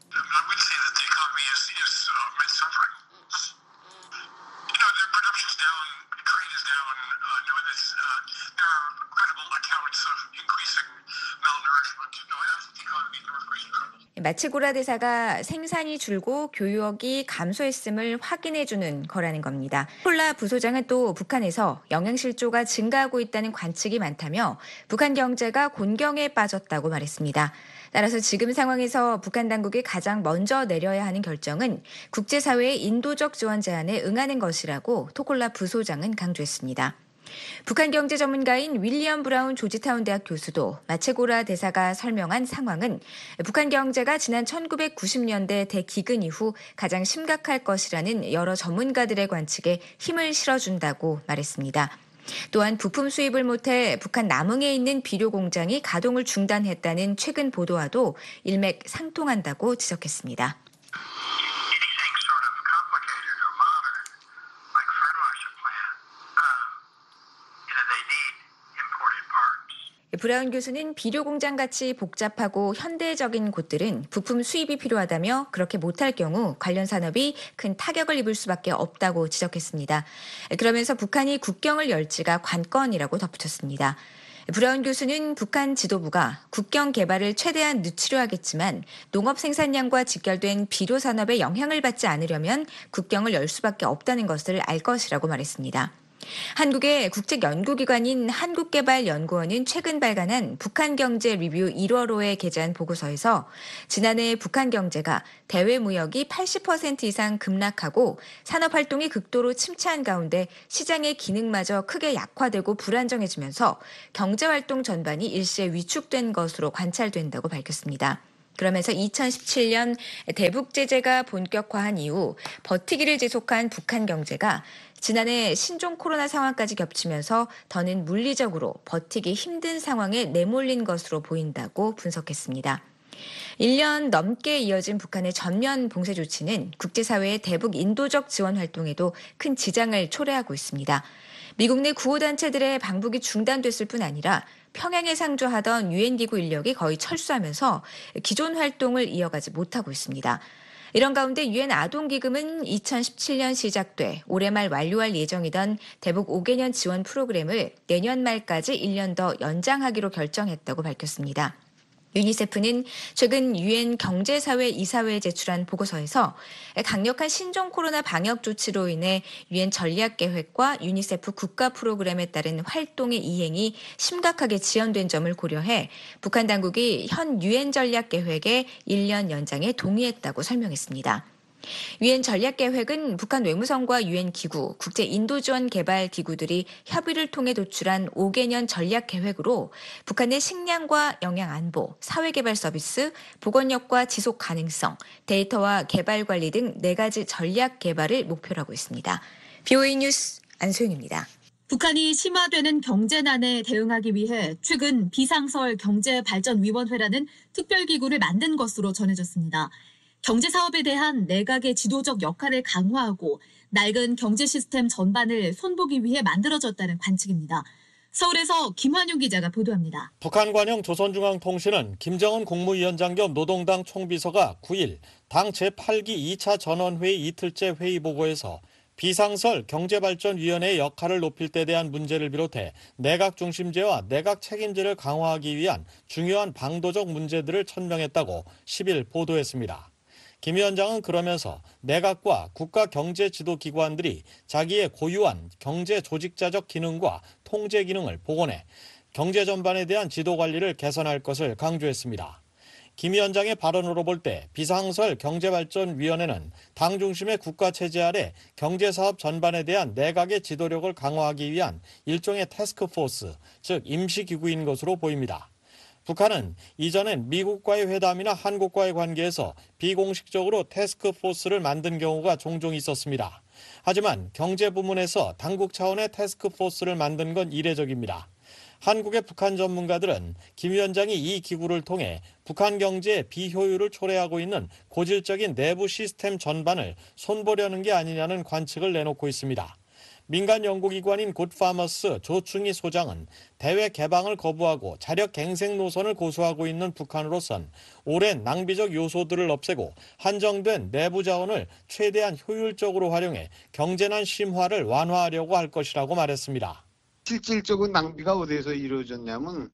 마체고라 대사가 생산이 줄고 교역이 감소했음을 확인해주는 거라는 겁니다. 콜라 부소장은 또 북한에서 영양실조가 증가하고 있다는 관측이 많다며 북한 경제가 곤경에 빠졌다고 말했습니다. 따라서 지금 상황에서 북한 당국이 가장 먼저 내려야 하는 결정은 국제사회의 인도적 지원 제안에 응하는 것이라고 토콜라 부소장은 강조했습니다. 북한 경제 전문가인 윌리엄 브라운 조지타운 대학 교수도 마체고라 대사가 설명한 상황은 북한 경제가 지난 천구백구십 년대 대기근 이후 가장 심각할 것이라는 여러 전문가들의 관측에 힘을 실어준다고 말했습니다. 또한 부품 수입을 못해 북한 남흥에 있는 비료 공장이 가동을 중단했다는 최근 보도와도 일맥상통한다고 지적했습니다. 브라운 교수는 비료 공장같이 복잡하고 현대적인 곳들은 부품 수입이 필요하다며 그렇게 못할 경우 관련 산업이 큰 타격을 입을 수밖에 없다고 지적했습니다. 그러면서 북한이 국경을 열지가 관건이라고 덧붙였습니다. 브라운 교수는 북한 지도부가 국경 개발을 최대한 늦추려 하겠지만 농업 생산량과 직결된 비료 산업에 영향을 받지 않으려면 국경을 열 수밖에 없다는 것을 알 것이라고 말했습니다. 한국의 국책연구기관인 한국개발연구원은 최근 발간한 북한경제 리뷰 일월호에 게재한 보고서에서 지난해 북한 경제가 대외 무역이 팔십 퍼센트 이상 급락하고 산업활동이 극도로 침체한 가운데 시장의 기능마저 크게 약화되고 불안정해지면서 경제활동 전반이 일시에 위축된 것으로 관찰된다고 밝혔습니다. 그러면서 이천십칠 년 대북 제재가 본격화한 이후 버티기를 지속한 북한 경제가 지난해 신종 코로나 상황까지 겹치면서 더는 물리적으로 버티기 힘든 상황에 내몰린 것으로 보인다고 분석했습니다. 일 년 넘게 이어진 북한의 전면 봉쇄 조치는 국제사회의 대북 인도적 지원 활동에도 큰 지장을 초래하고 있습니다. 미국 내 구호단체들의 방북이 중단됐을 뿐 아니라 평양에 상주하던 유엔기구 인력이 거의 철수하면서 기존 활동을 이어가지 못하고 있습니다. 이런 가운데 유엔 아동기금은 이천십칠 년 시작돼 올해 말 완료할 예정이던 대북 오 개년 지원 프로그램을 내년 말까지 일 년 더 연장하기로 결정했다고 밝혔습니다. 유니세프는 최근 유엔 경제사회 이사회에 제출한 보고서에서 강력한 신종 코로나 방역 조치로 인해 유엔 전략계획과 유니세프 국가 프로그램에 따른 활동의 이행이 심각하게 지연된 점을 고려해 북한 당국이 현 유엔 전략계획의 일 년 연장에 동의했다고 설명했습니다. 유엔 전략계획은 북한 외무성과 유엔 기구, 국제 인도지원 개발 기구들이 협의를 통해 도출한 오 개년 전략계획으로 북한의 식량과 영양안보, 사회개발 서비스, 보건력과 지속 가능성, 데이터와 개발 관리 등 네 가지 전략 개발을 목표로 하고 있습니다. 비오에이 뉴스 안소영입니다. 북한이 심화되는 경제난에 대응하기 위해 최근 비상설 경제발전위원회라는 특별기구를 만든 것으로 전해졌습니다. 경제사업에 대한 내각의 지도적 역할을 강화하고 낡은 경제 시스템 전반을 손보기 위해 만들어졌다는 관측입니다. 서울에서 김환용 기자가 보도합니다. 북한 관영 조선중앙통신은 김정은 국무위원장 겸 노동당 총비서가 구 일 당 제팔 기 이 차 전원회의 이틀째 회의 보고에서 비상설 경제발전위원회의 역할을 높일 때 대한 문제를 비롯해 내각 중심제와 내각 책임제를 강화하기 위한 중요한 방도적 문제들을 천명했다고 십 일 보도했습니다. 김 위원장은 그러면서 내각과 국가경제지도기관들이 자기의 고유한 경제조직자적 기능과 통제 기능을 복원해 경제 전반에 대한 지도관리를 개선할 것을 강조했습니다. 김 위원장의 발언으로 볼 때 비상설 경제발전위원회는 당 중심의 국가체제 아래 경제사업 전반에 대한 내각의 지도력을 강화하기 위한 일종의 태스크포스, 즉 임시기구인 것으로 보입니다. 북한은 이전엔 미국과의 회담이나 한국과의 관계에서 비공식적으로 태스크포스를 만든 경우가 종종 있었습니다. 하지만 경제 부문에서 당국 차원의 태스크포스를 만든 건 이례적입니다. 한국의 북한 전문가들은 김 위원장이 이 기구를 통해 북한 경제의 비효율을 초래하고 있는 고질적인 내부 시스템 전반을 손보려는 게 아니냐는 관측을 내놓고 있습니다. 민간 연구기관인 굿파머스 조충희 소장은 대외 개방을 거부하고 자력 갱생 노선을 고수하고 있는 북한으로선 오랜 낭비적 요소들을 없애고 한정된 내부 자원을 최대한 효율적으로 활용해 경제난 심화를 완화하려고 할 것이라고 말했습니다. 실질적인 낭비가 어디에서 이루어졌냐면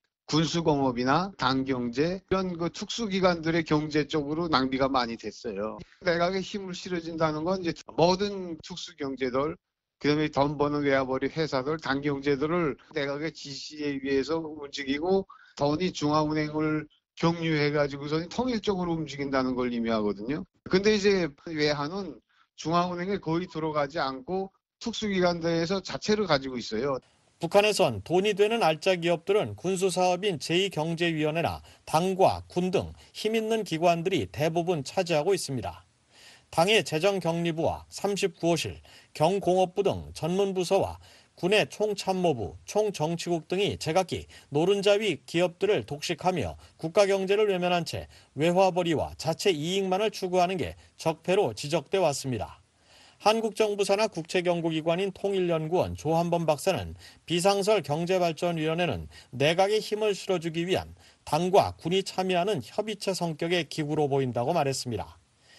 군수공업이나 당경제 이런 그 특수기관들의 경제 쪽으로 낭비가 많이 됐어요. 내각에 힘을 실어준다는 건 이제 모든 특수경제들 그다음에 돈 버는 외화벌이 회사들, 당경제들을 내각의 지시에 의해서 움직이고 돈이 중앙은행을 경유해가지고서 통일적으로 움직인다는 걸 의미하거든요. 근데 이제 외화는 중앙은행에 거의 들어가지 않고 특수기관들에서 자체를 가지고 있어요. 북한에선 돈이 되는 알짜 기업들은 군수사업인 제이 경제위원회나 당과 군 등 힘 있는 기관들이 대부분 차지하고 있습니다. 당의 재정격리부와 삼십구 호실, 경공업부 등 전문부서와 군의 총참모부, 총정치국 등이 제각기 노른자위 기업들을 독식하며 국가경제를 외면한 채 외화벌이와 자체 이익만을 추구하는 게 적폐로 지적돼 왔습니다. 한국정부 산하 국책연구기관인 통일연구원 조한범 박사는 비상설 경제발전위원회는 내각에 힘을 실어주기 위한 당과 군이 참여하는 협의체 성격의 기구로 보인다고 말했습니다.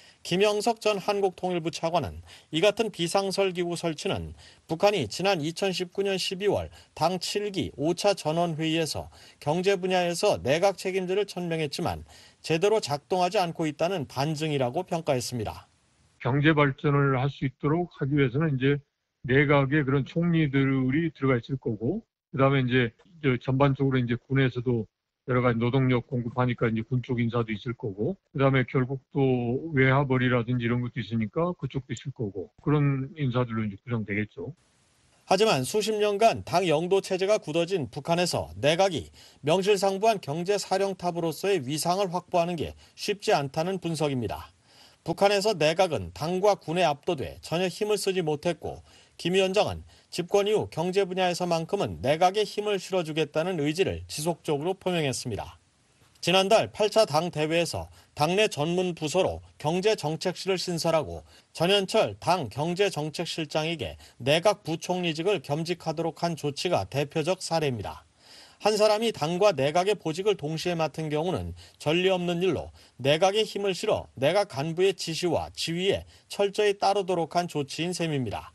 김영석 전 한국통일부 차관은 이 같은 비상설 기구 설치는 북한이 지난 이천십구 년 십이월 당 칠 기 오 차 전원회의에서 경제 분야에서 내각 책임제를 천명했지만 제대로 작동하지 않고 있다는 반증이라고 평가했습니다. 경제 발전을 할 수 있도록 하기 위해서는 이제 내각의 그런 총리들이 들어가 있을 거고, 그다음에 이제 전반적으로 이제 군에서도 여러 가지 노동력 공급하니까 이제 군 쪽 인사도 있을 거고, 그다음에 결국 또 외화벌이라든지 이런 것도 있으니까 그쪽도 있을 거고, 그런 인사들로 이제 구성되겠죠. 하지만 수십 년간 당 영도 체제가 굳어진 북한에서 내각이 명실상부한 경제사령탑으로서의 위상을 확보하는 게 쉽지 않다는 분석입니다. 북한에서 내각은 당과 군에 압도돼 전혀 힘을 쓰지 못했고, 김 위원장은 집권 이후 경제 분야에서만큼은 내각에 힘을 실어주겠다는 의지를 지속적으로 표명했습니다. 지난달 팔 차 당 대회에서 당내 전문 부서로 경제정책실을 신설하고 전현철 당 경제정책실장에게 내각 부총리직을 겸직하도록 한 조치가 대표적 사례입니다. 한 사람이 당과 내각의 보직을 동시에 맡은 경우는 전례 없는 일로 내각에 힘을 실어 내각 간부의 지시와 지휘에 철저히 따르도록 한 조치인 셈입니다.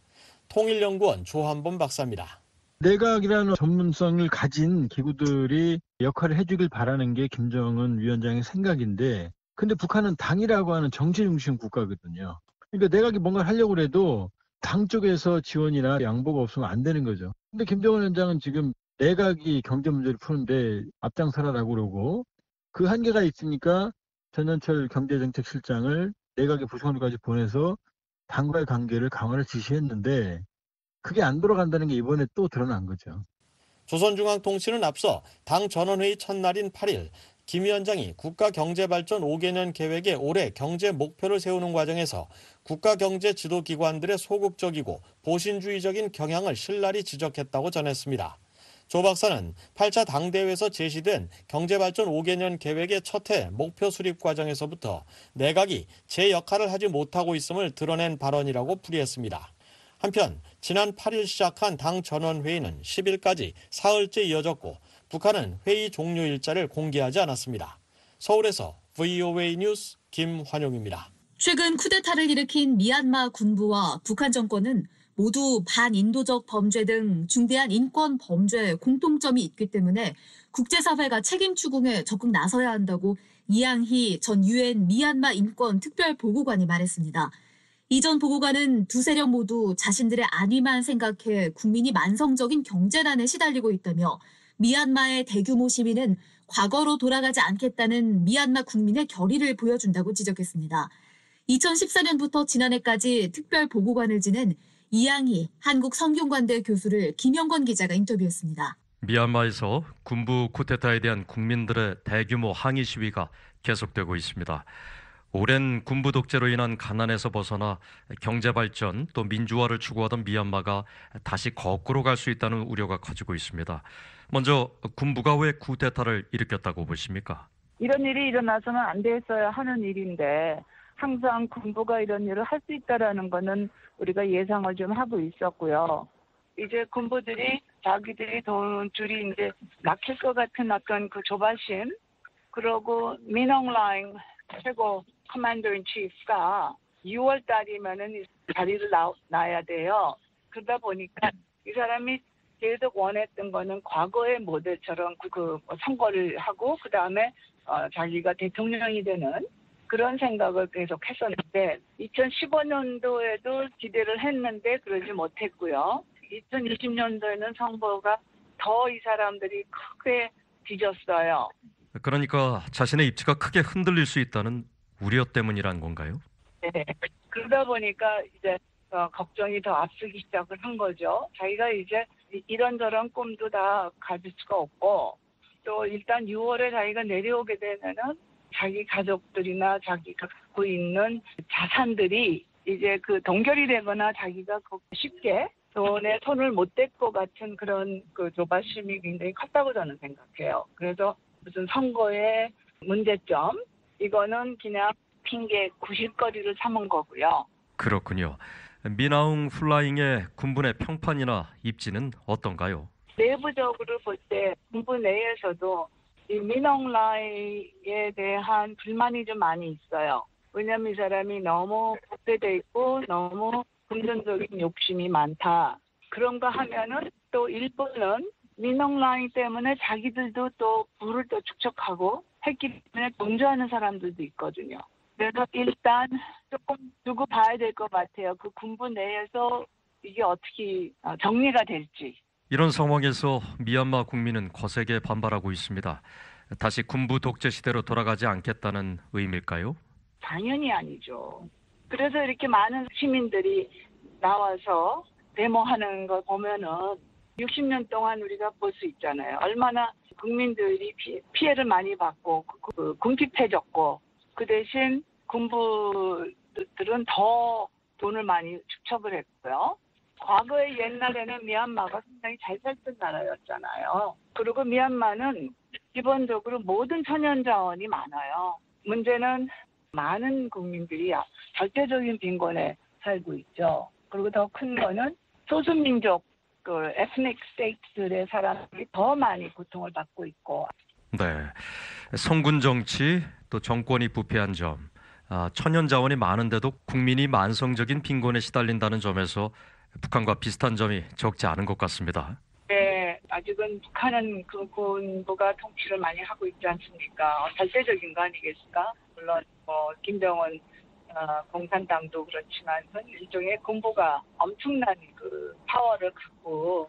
통일연구원 조한범 박사입니다. 내각이라는 전문성을 가진 기구들이 역할을 해주길 바라는 게 김정은 위원장의 생각인데, 근데 북한은 당이라고 하는 정치 중심 국가거든요. 그러니까 내각이 뭔가를 하려고 해도 당 쪽에서 지원이나 양보가 없으면 안 되는 거죠. 근데 김정은 위원장은 지금 내각이 경제 문제를 푸는데 앞장서라라고 그러고, 그 한계가 있으니까 전현철 경제정책실장을 내각의 부총리까지 보내서 당과의 관계를 강화를 지시했는데, 그게 안 돌아간다는 게 이번에 또 드러난 거죠. 조선중앙통신은 앞서 당 전원회의 첫날인 팔 일 김 위원장이 국가경제발전 오 개년 계획에 올해 경제 목표를 세우는 과정에서 국가경제지도기관들의 소극적이고 보신주의적인 경향을 신랄히 지적했다고 전했습니다. 조 박사는 팔 차 당대회에서 제시된 경제발전 오 개년 계획의 첫 해 목표 수립 과정에서부터 내각이 제 역할을 하지 못하고 있음을 드러낸 발언이라고 풀이했습니다. 한편 지난 팔 일 시작한 당 전원회의는 십 일까지 사흘째 이어졌고, 북한은 회의 종료 일자를 공개하지 않았습니다. 서울에서 브이오에이 뉴스 김환용입니다. 최근 쿠데타를 일으킨 미얀마 군부와 북한 정권은 모두 반인도적 범죄 등 중대한 인권 범죄에 공통점이 있기 때문에 국제사회가 책임 추궁에 적극 나서야 한다고 이양희 전 유엔 미얀마 인권 특별보고관이 말했습니다. 이 전 보고관은 두 세력 모두 자신들의 안위만 생각해 국민이 만성적인 경제난에 시달리고 있다며, 미얀마의 대규모 시민은 과거로 돌아가지 않겠다는 미얀마 국민의 결의를 보여준다고 지적했습니다. 이천십사 년부터 지난해까지 특별보고관을 지낸 이양희 한국성균관대 교수를 김영권 기자가 인터뷰했습니다. 미얀마에서 군부 쿠데타에 대한 국민들의 대규모 항의 시위가 계속되고 있습니다. 오랜 군부 독재로 인한 가난에서 벗어나 경제 발전 또 민주화를 추구하던 미얀마가 다시 거꾸로 갈 수 있다는 우려가 커지고 있습니다. 먼저 군부가 왜 쿠데타를 일으켰다고 보십니까? 이런 일이 일어나서는 안 됐어야 하는 일인데 항상 군부가 이런 일을 할 수 있다라는 거는 우리가 예상을 좀 하고 있었고요. 이제 군부들이 자기들이 돈 줄이 이제 막힐 것 같은 어떤 그 조바심, 그러고 민엉라잉 최고 커맨더 인 치프가 유월 달이면은 자리를 나, 놔야 돼요. 그러다 보니까 이 사람이 계속 원했던 거는 과거의 모델처럼 그, 그 선거를 하고 그 다음에 어, 자기가 대통령이 되는 그런 생각을 계속 했었는데, 이천십오 년도에도 기대를 했는데 그러지 못했고요. 이천이십 년도에는 선거가 더 이 사람들이 크게 뒤졌어요. 그러니까 자신의 입지가 크게 흔들릴 수 있다는 우려 때문이란 건가요? 네. 그러다 보니까 이제 어, 걱정이 더 앞서기 시작을 한 거죠. 자기가 이제 이런저런 꿈도 다 가질 수가 없고 또 일단 유월에 자기가 내려오게 되면은 자기 가족들이나 자기가 갖고 있는 자산들이 이제 그 동결이 되거나 자기가 쉽게 돈에 손을 못 댈 것 같은 그런 그 조바심이 굉장히 컸다고 저는 생각해요. 그래서 무슨 선거의 문제점 이거는 그냥 핑계 구실거리를 삼은 거고요. 그렇군요. 미나웅 플라잉의 군부의 평판이나 입지는 어떤가요? 내부적으로 볼 때 군부 내에서도 이 미나웅라이에 대한 불만이 좀 많이 있어요. 왜냐하면 이 사람이 너무 복대돼 있고 너무 금전적인 욕심이 많다. 그런가 하면은 또 일본은 미나웅라이 때문에 자기들도 또 부를 또 축적하고 했기 때문에 동조하는 사람들도 있거든요. 그래서 일단 조금 두고 봐야 될 것 같아요. 그 군부 내에서 이게 어떻게 정리가 될지. 이런 상황에서 미얀마 국민은 거세게 반발하고 있습니다. 다시 군부 독재 시대로 돌아가지 않겠다는 의미일까요? 당연히 아니죠. 그래서 이렇게 많은 시민들이 나와서 데모하는 걸 보면은 육십 년 동안 우리가 볼 수 있잖아요. 얼마나 국민들이 피, 피해를 많이 받고 그, 그, 궁핍해졌고 그 대신 군부들은 더 돈을 많이 축적을 했고요. 과거에 옛날에는 미얀마가 굉장히 잘 살던 나라였잖아요. 그리고 미얀마는 기본적으로 모든 천연 자원이 많아요. 문제는 많은 국민들이 절대적인 빈곤에 살고 있죠. 그리고 더 큰 거는 소수민족, 그 에스닉 스테이트들의 사람들이 더 많이 고통을 받고 있고. 네, 성군 정치 또 정권이 부패한 점, 아, 천연 자원이 많은데도 국민이 만성적인 빈곤에 시달린다는 점에서 북한과 비슷한 점이 적지 않은 것 같습니다. 네, 아직은 북한은 그 군부가 통치를 많이 하고 있지 않습니까? 절대적인 거 아니겠습니까? 물론 뭐 김정은 어, 공산당도 그렇지만 일종의 군부가 엄청난 그 파워를 갖고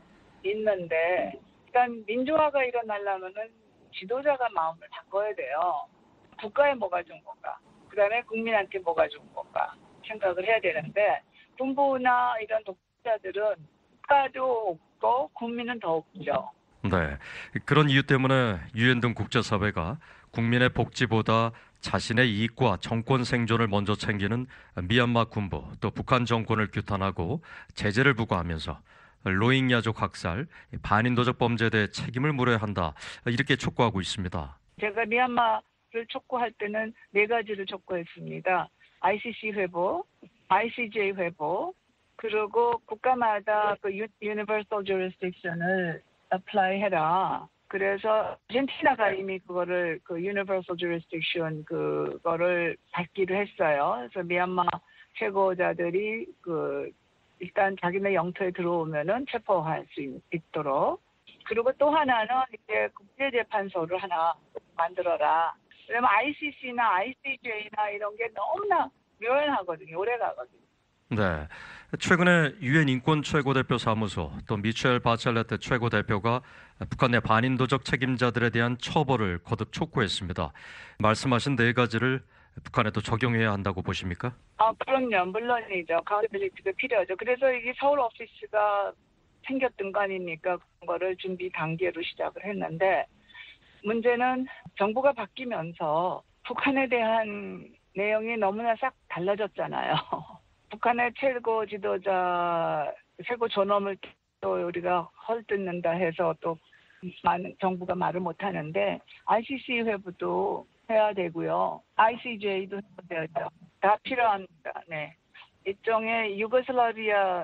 있는데, 일단 민주화가 일어나려면은 지도자가 마음을 바꿔야 돼요. 국가에 뭐가 좋은 건가? 그다음에 국민한테 뭐가 좋은 건가? 생각을 해야 되는데 군부나 이런 독자들은 국가도 없고 국민은 더 없죠. 네, 그런 이유 때문에 유엔 등 국제사회가 국민의 복지보다 자신의 이익과 정권 생존을 먼저 챙기는 미얀마 군부 또 북한 정권을 규탄하고 제재를 부과하면서 로힝야족 학살, 반인도적 범죄에 대해 책임을 물어야 한다 이렇게 촉구하고 있습니다. 제가 미얀마를 촉구할 때는 네 가지를 촉구했습니다. 아이씨씨 회복, 아이씨제이 회복, 그리고 국가마다 그 Universal Jurisdiction을 apply 해라. 그래서 아르헨티나가 이미 그거를 그 Universal Jurisdiction 그거를 받기로 했어요. 그래서 미얀마 최고자들이 그 일단 자기네 영토에 들어오면은 체포할 수 있도록. 그리고 또 하나는 이제 국제재판소를 하나 만들어라. 왜냐면 아이씨씨나 아이씨제이나 이런 게 너무나 묘연하거든요. 오래 가거든요. 네, 최근에 유엔 인권 최고대표 사무소 또 미셸 바첼레트 최고대표가 북한 내 반인도적 책임자들에 대한 처벌을 거듭 촉구했습니다. 말씀하신 네 가지를 북한에도 적용해야 한다고 보십니까? 아, 그럼요. 물론이죠. 카운터빌리티가 필요하죠. 그래서 이게 서울 오피스가 생겼던 거 아닙니까? 그거를 준비 단계로 시작을 했는데, 문제는 정부가 바뀌면서 북한에 대한 내용이 너무나 싹 달라졌잖아요. 북한의 최고 지도자, 최고 존엄을 또 우리가 헐뜯는다 해서 또 많은 정부가 말을 못 하는데, 아이씨씨 회부도 해야 되고요. 아이씨제이도 해야 되죠. 다 필요합니다. 네. 일종의 유고슬라비아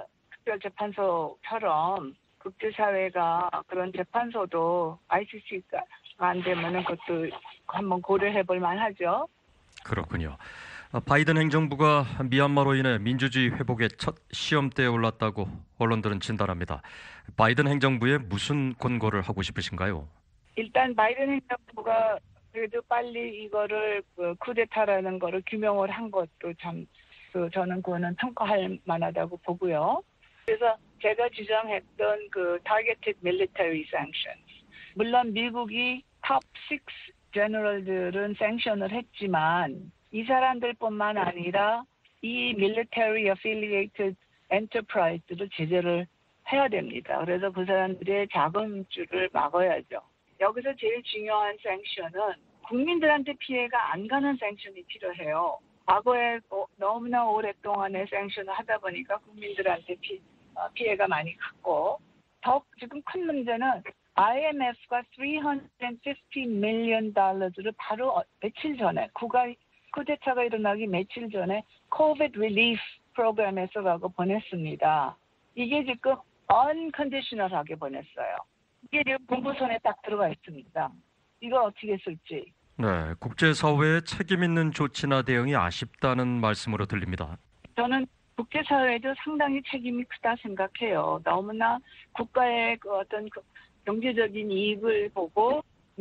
특별재판소처럼 국제사회가 그런 재판소도 아이씨씨가 안 되면은 그것도 한번 고려해 볼 만하죠. 그렇군요. 바이든 행정부가 미얀마로 인해 민주주의 회복의 첫 시험대에 올랐다고 언론들은 진단합니다. 바이든 행정부에 무슨 권고를 하고 싶으신가요? 일단 바이든 행정부가 그래도 빨리 이거를 그 쿠데타라는 거를 규명을 한 것도 참 그 저는 그거는 평가할 만하다고 보고요. 그래서 제가 주장했던 그 targeted military sanctions, 물론 미국이 탑 육 제너럴들은 सँ션을 했지만 이 사람들뿐만 아니라 이 military affiliated enterprise들을 제재를 해야 됩니다. 그래서 그 사람들의 자금줄을 막아야죠. 여기서 제일 중요한 सँ션은 국민들한테 피해가 안 가는 सँ션이 필요해요. 과거에 너무나 오랫동안의 सँ션을 하다 보니까 국민들한테 피, 피해가 많이 갔고, 더 지금 큰 문제는 아이엠에프가 삼백오십 밀리언 달러를 바로 며칠 전에 국가 쿠데타가 일어나기 며칠 전에 코비드 릴리프 프로그램에서라고 보냈습니다. 이게 지금 언컨디셔널하게 보냈어요. 이게 지금 공부선에 딱 들어가 있습니다. 이걸 어떻게 쓸지. 네, 국제사회의 책임 있는 조치나 대응이 아쉽다는 말씀으로 들립니다. 저는 국제사회도 상당히 책임이 크다 생각해요. 너무나 국가의 그 어떤 그 경제적인 이익을 보고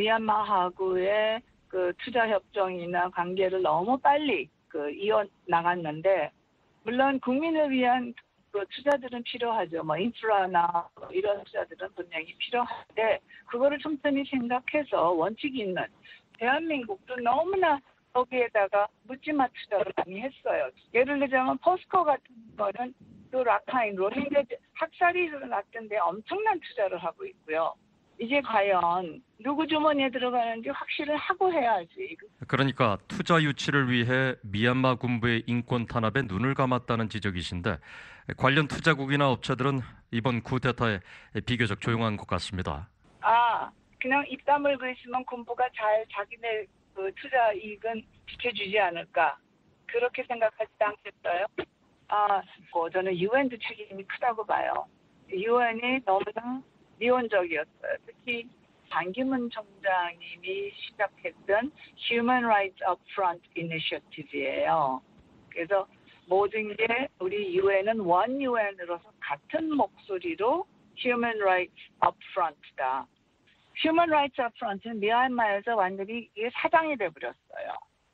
미얀마하고의 그 투자 협정이나 관계를 너무 빨리 그 이어 나갔는데, 물론 국민을 위한 그 투자들은 필요하죠. 뭐 인프라나 이런 투자들은 분명히 필요한데, 그거를 천천히 생각해서 원칙이 있는 대한민국도 너무나 거기에다가 묻지마 투자를 많이 했어요. 예를 들자면 포스코 같은 거는 또 라카인 로힝자 학살이 일어났던데 엄청난 투자를 하고 있고요. 이게 과연 누구 주머니에 들어가는지 확실을 하고 해야지. 그러니까 투자 유치를 위해 미얀마 군부의 인권 탄압에 눈을 감았다는 지적이신데, 관련 투자국이나 업체들은 이번 쿠데타에 비교적 조용한 것 같습니다. 아, 그냥 입 다물고 있으면 군부가 잘 자기네 그 투자 이익은 지켜주지 않을까, 그렇게 생각하지 않겠어요? 아, 뭐 저는 유엔도 책임이 크다고 봐요. 유엔이 너무나 미온적이었어요. 특히 반기문 총장님이 시작했던 Human Rights Upfront Initiative예요. 그래서 모든 게 우리 유엔은 원 유엔으로서 같은 목소리로 Human Rights Upfront다. Human Rights Upfront는 미얀마에서 완전히 이게 사장이 돼버렸어요.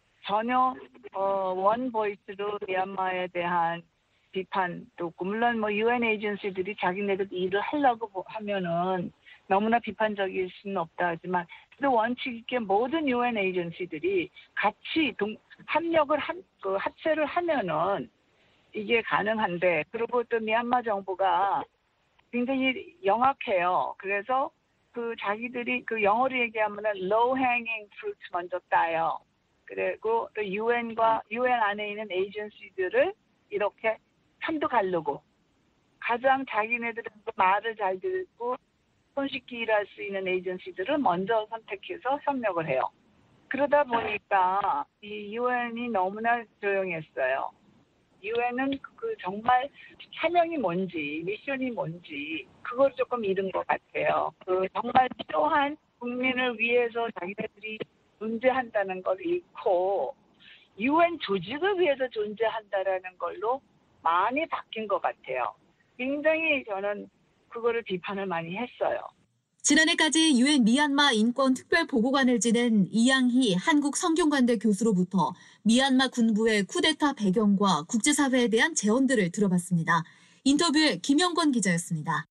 전혀 어, 원 보이스로 미얀마에 대한 비판도 없고, 물론 뭐 유엔 에이전시들이 자기네들 일을 하려고 하면은 너무나 비판적일 수는 없다 하지만, 또 원칙 있게 모든 유엔 에이전시들이 같이 동, 합력을 한, 그 합세를 하면은 이게 가능한데, 그리고 또 미얀마 정부가 굉장히 영악해요. 그래서 그 자기들이 그 영어로 얘기하면은 low hanging fruit 먼저 따요. 그리고 또 유엔과 유엔 안에 있는 에이전시들을 이렇게 편도 가르고, 가장 자기네들은 말을 잘 듣고 손쉽게 일할 수 있는 에이전시들을 먼저 선택해서 협력을 해요. 그러다 보니까 이 유엔이 너무나 조용했어요. 유엔은 그 정말 사명이 뭔지, 미션이 뭔지 그걸 조금 잃은 것 같아요. 그 정말 필요한 국민을 위해서 자기네들이 존재한다는 걸 잃고 유엔 조직을 위해서 존재한다라는 걸로 많이 바뀐 것 같아요. 굉장히 저는 그거를 비판을 많이 했어요. 지난해까지 유엔 미얀마 인권 특별보고관을 지낸 이양희 한국성균관대 교수로부터 미얀마 군부의 쿠데타 배경과 국제사회에 대한 제언들을 들어봤습니다. 인터뷰에 김영건 기자였습니다.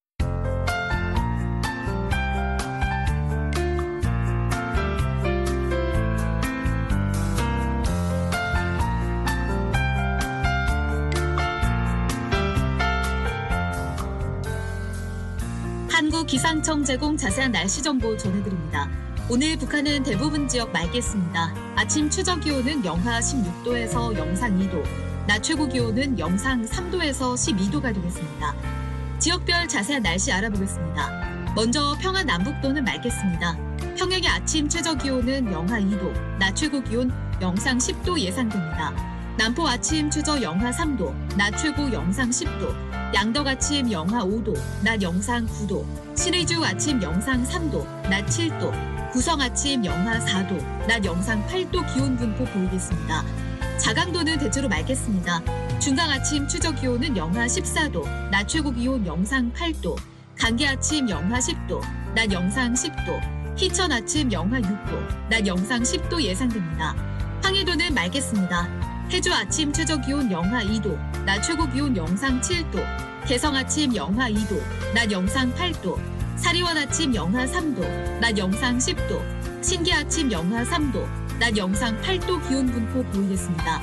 한국기상청 제공 자세한 날씨 정보 전해드립니다. 오늘 북한은 대부분 지역 맑겠습니다. 아침 최저기온은 영하 십육 도에서 영상 이 도, 낮 최고기온은 영상 삼 도에서 십이 도가 되겠습니다. 지역별 자세한 날씨 알아보겠습니다. 먼저 평안 남북도는 맑겠습니다. 평양의 아침 최저기온은 영하 이 도, 낮 최고기온 영상 십 도 예상됩니다. 남포 아침 최저 영하 삼 도, 낮 최고 영상 십 도, 양덕 아침 영하 오 도, 낮 영상 구 도, 신의주 아침 영상 삼 도, 낮 칠 도, 구성 아침 영하 사 도, 낮 영상 팔 도 기온 분포 보이겠습니다. 자강도는 대체로 맑겠습니다. 중강 아침 최저 기온은 영하 십사 도, 낮 최고 기온 영상 팔 도, 간계 아침 영하 십 도, 낮 영상 십 도, 희천 아침 영하 육 도, 낮 영상 십 도 예상됩니다. 황해도는 맑겠습니다. 해주 아침 최저 기온 영하 이 도, 낮 최고 기온 영상 칠 도, 개성 아침 영하 이 도, 낮 영상 팔 도, 사리원 아침 영하 삼 도, 낮 영상 십 도, 신기 아침 영하 삼 도, 낮 영상 팔 도 기온 분포 보이겠습니다.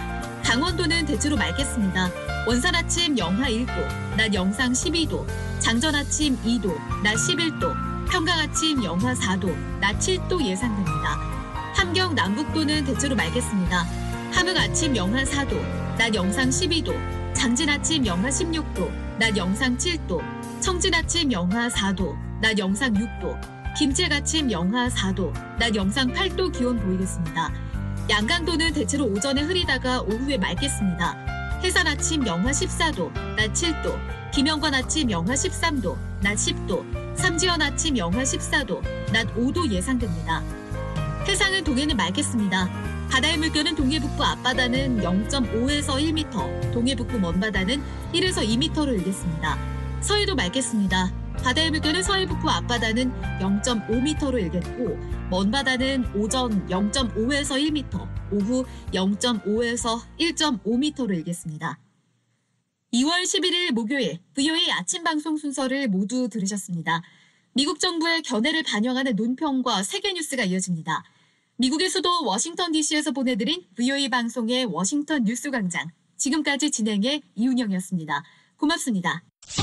강원도는 대체로 맑겠습니다. 원산 아침 영하 일 도, 낮 영상 십이 도, 장전 아침 이 도, 낮 십일 도, 평강 아침 영하 사 도, 낮 칠 도 예상됩니다. 함경 남북도는 대체로 맑겠습니다. 함흥 아침 영하 사 도, 낮 영상 십이 도, 장진 아침 영하 십육 도, 낮 영상 칠 도, 청진 아침 영하 사 도, 낮 영상 육 도, 김책 아침 영하 사 도, 낮 영상 팔 도 기온 보이겠습니다. 양강도는 대체로 오전에 흐리다가 오후에 맑겠습니다. 해산 아침 영하 십사 도, 낮 칠 도, 김영관 아침 영하 십삼 도, 낮 십 도, 삼지연 아침 영하 십사 도, 낮 오 도 예상됩니다. 해상은 동해는 맑겠습니다. 바다의 물결은 동해북부 앞바다는 영 점 오에서 일 미터, 동해북부 먼바다는 일에서 이 미터로 일겠습니다. 서해도 맑겠습니다. 바다의 물결은 서해북부 앞바다는 영 점 오 미터로 일겠고 먼바다는 오전 영 점 오에서 일 미터, 오후 영 점 오에서 일 점 오 미터로 일겠습니다. 이월 십일일 목요일 브이오에이 아침 방송 순서를 모두 들으셨습니다. 미국 정부의 견해를 반영하는 논평과 세계 뉴스가 이어집니다. 미국의 수도 워싱턴 디씨에서 보내드린 브이오에이 방송의 워싱턴 뉴스 광장. 지금까지 진행의 이운영이었습니다. 고맙습니다.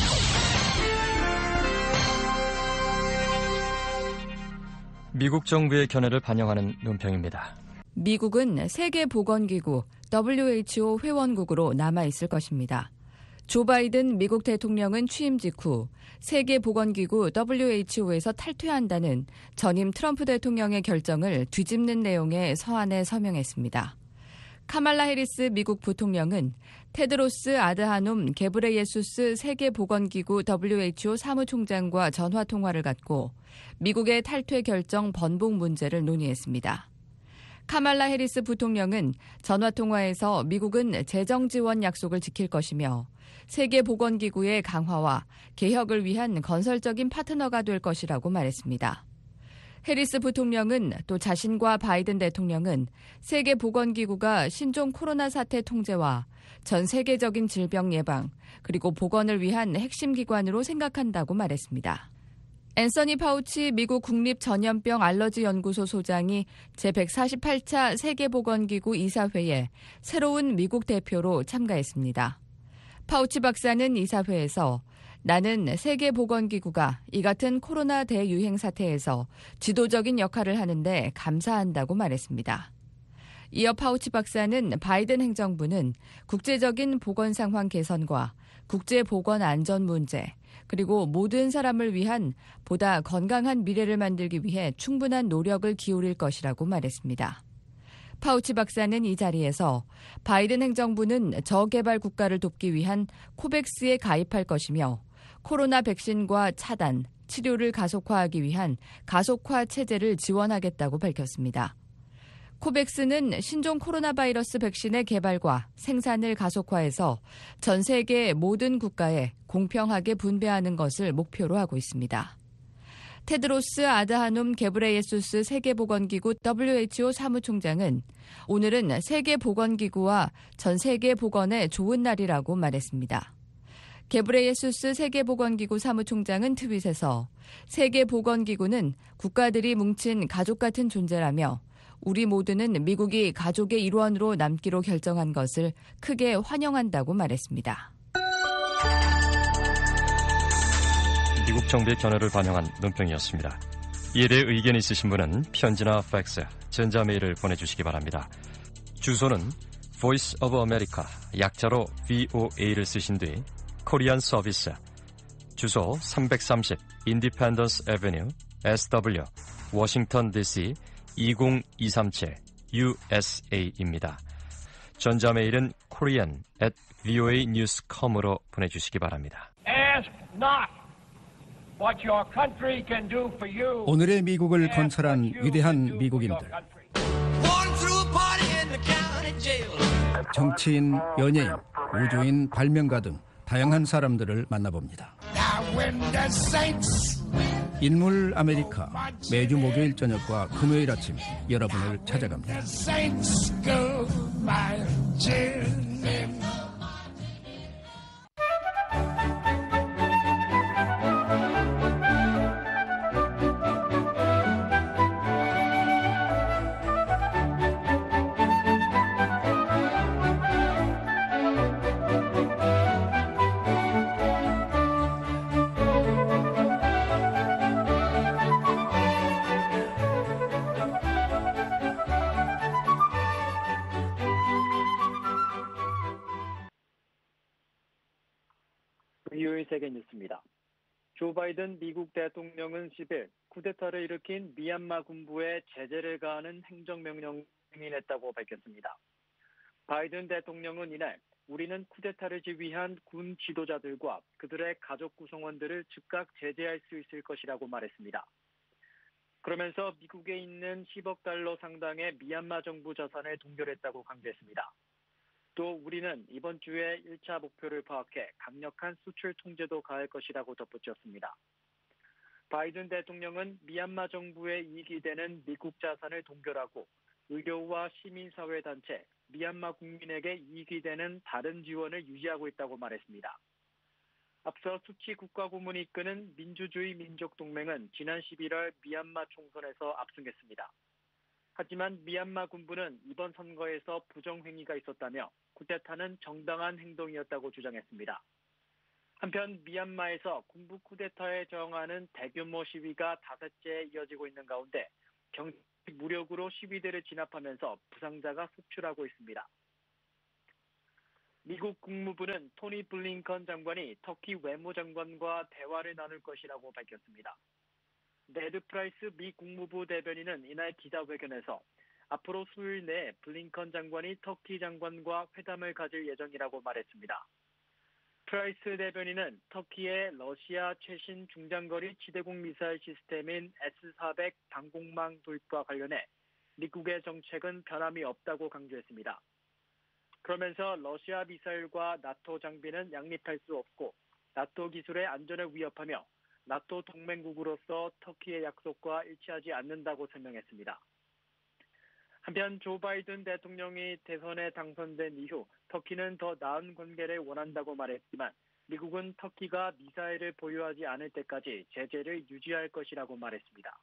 미국 정부의 견해를 반영하는 논평입니다. 미국은 세계보건기구 더블유에이치오 회원국으로 남아있을 것입니다. 조 바이든 미국 대통령은 취임 직후 세계보건기구 더블유에이치오에서 탈퇴한다는 전임 트럼프 대통령의 결정을 뒤집는 내용의 서한에 서명했습니다. 카말라 해리스 미국 부통령은 테드로스 아드하놈 게브레예수스 세계보건기구 더블유에이치오 사무총장과 전화통화를 갖고 미국의 탈퇴 결정 번복 문제를 논의했습니다. 카말라 해리스 부통령은 전화통화에서 미국은 재정 지원 약속을 지킬 것이며 세계보건기구의 강화와 개혁을 위한 건설적인 파트너가 될 것이라고 말했습니다. 해리스 부통령은 또 자신과 바이든 대통령은 세계보건기구가 신종 코로나 사태 통제와 전 세계적인 질병 예방 그리고 보건을 위한 핵심 기관으로 생각한다고 말했습니다. 앤서니 파우치 미국 국립전염병 알러지 연구소 소장이 제백사십팔 차 세계보건기구 이사회에 새로운 미국 대표로 참가했습니다. 파우치 박사는 이사회에서 나는 세계보건기구가 이 같은 코로나 대유행 사태에서 지도적인 역할을 하는데 감사한다고 말했습니다. 이어 파우치 박사는 바이든 행정부는 국제적인 보건 상황 개선과 국제 보건 안전 문제, 그리고 모든 사람을 위한 보다 건강한 미래를 만들기 위해 충분한 노력을 기울일 것이라고 말했습니다. 파우치 박사는 이 자리에서 바이든 행정부는 저개발 국가를 돕기 위한 코백스에 가입할 것이며 코로나 백신과 차단, 치료를 가속화하기 위한 가속화 체제를 지원하겠다고 밝혔습니다. 코백스는 신종 코로나 바이러스 백신의 개발과 생산을 가속화해서 전 세계 모든 국가에 공평하게 분배하는 것을 목표로 하고 있습니다. 테드로스 아드하놈 게브레예수스 세계보건기구 더블유에이치오 사무총장은 오늘은 세계보건기구와 전 세계 보건의 좋은 날이라고 말했습니다. 게브레예수스 세계보건기구 사무총장은 트윗에서 세계보건기구는 국가들이 뭉친 가족 같은 존재라며 우리 모두는 미국이 가족의 일원으로 남기로 결정한 것을 크게 환영한다고 말했습니다. 미국 정부의 견해를 반영한 논평이었습니다. 이에 대해 의견이 있으신 분은 편지나 팩스, 전자메일을 보내주시기 바랍니다. 주소는 Voice of America, 약자로 브이오에이를 쓰신 뒤 코리안 서비스, 주소 삼백삼십 Independence Avenue, 에스더블유, 워싱턴 디씨 이공이삼칠 유에스에이입니다. 전자메일은 korean at voanews.com으로 보내주시기 바랍니다. Ask not what your country can do for you. 오늘의 미국을 건설한 위대한 미국인들. 정치인, 연예인, 우주인, 발명가 등 다양한 사람들을 만나봅니다. 인물 아메리카, 매주 목요일 저녁과 금요일 아침 여러분을 찾아갑니다. 비오의 세계 뉴스입니다. 조 바이든 미국 대통령은 십일 쿠데타를 일으킨 미얀마 군부에 제재를 가하는 행정명령을 행인했다고 밝혔습니다. 바이든 대통령은 이날 우리는 쿠데타를 지휘한 군 지도자들과 그들의 가족 구성원들을 즉각 제재할 수 있을 것이라고 말했습니다. 그러면서 미국에 있는 십억 달러 상당의 미얀마 정부 자산을 동결했다고 강조했습니다. 또 우리는 이번 주에 일 차 목표를 파악해 강력한 수출 통제도 가할 것이라고 덧붙였습니다. 바이든 대통령은 미얀마 정부에 이익이 되는 미국 자산을 동결하고 의료와 시민사회단체, 미얀마 국민에게 이익이 되는 다른 지원을 유지하고 있다고 말했습니다. 앞서 수치 국가고문이 이끄는 민주주의 민족동맹은 지난 십일월 미얀마 총선에서 압승했습니다. 하지만 미얀마 군부는 이번 선거에서 부정행위가 있었다며 쿠데타는 정당한 행동이었다고 주장했습니다. 한편 미얀마에서 군부 쿠데타에 저항하는 대규모 시위가 다섯째 이어지고 있는 가운데 경찰이 무력으로 시위대를 진압하면서 부상자가 속출하고 있습니다. 미국 국무부는 토니 블링컨 장관이 터키 외무장관과 대화를 나눌 것이라고 밝혔습니다. 네드 프라이스 미 국무부 대변인은 이날 기자회견에서 앞으로 수요일 내에 블링컨 장관이 터키 장관과 회담을 가질 예정이라고 말했습니다. 프라이스 대변인은 터키의 러시아 최신 중장거리 지대공 미사일 시스템인 에스 사백 방공망 도입과 관련해 미국의 정책은 변함이 없다고 강조했습니다. 그러면서 러시아 미사일과 나토 장비는 양립할 수 없고 나토 기술의 안전을 위협하며 나토 동맹국으로서 터키의 약속과 일치하지 않는다고 설명했습니다. 한편 조 바이든 대통령이 대선에 당선된 이후 터키는 더 나은 관계를 원한다고 말했지만 미국은 터키가 미사일을 보유하지 않을 때까지 제재를 유지할 것이라고 말했습니다.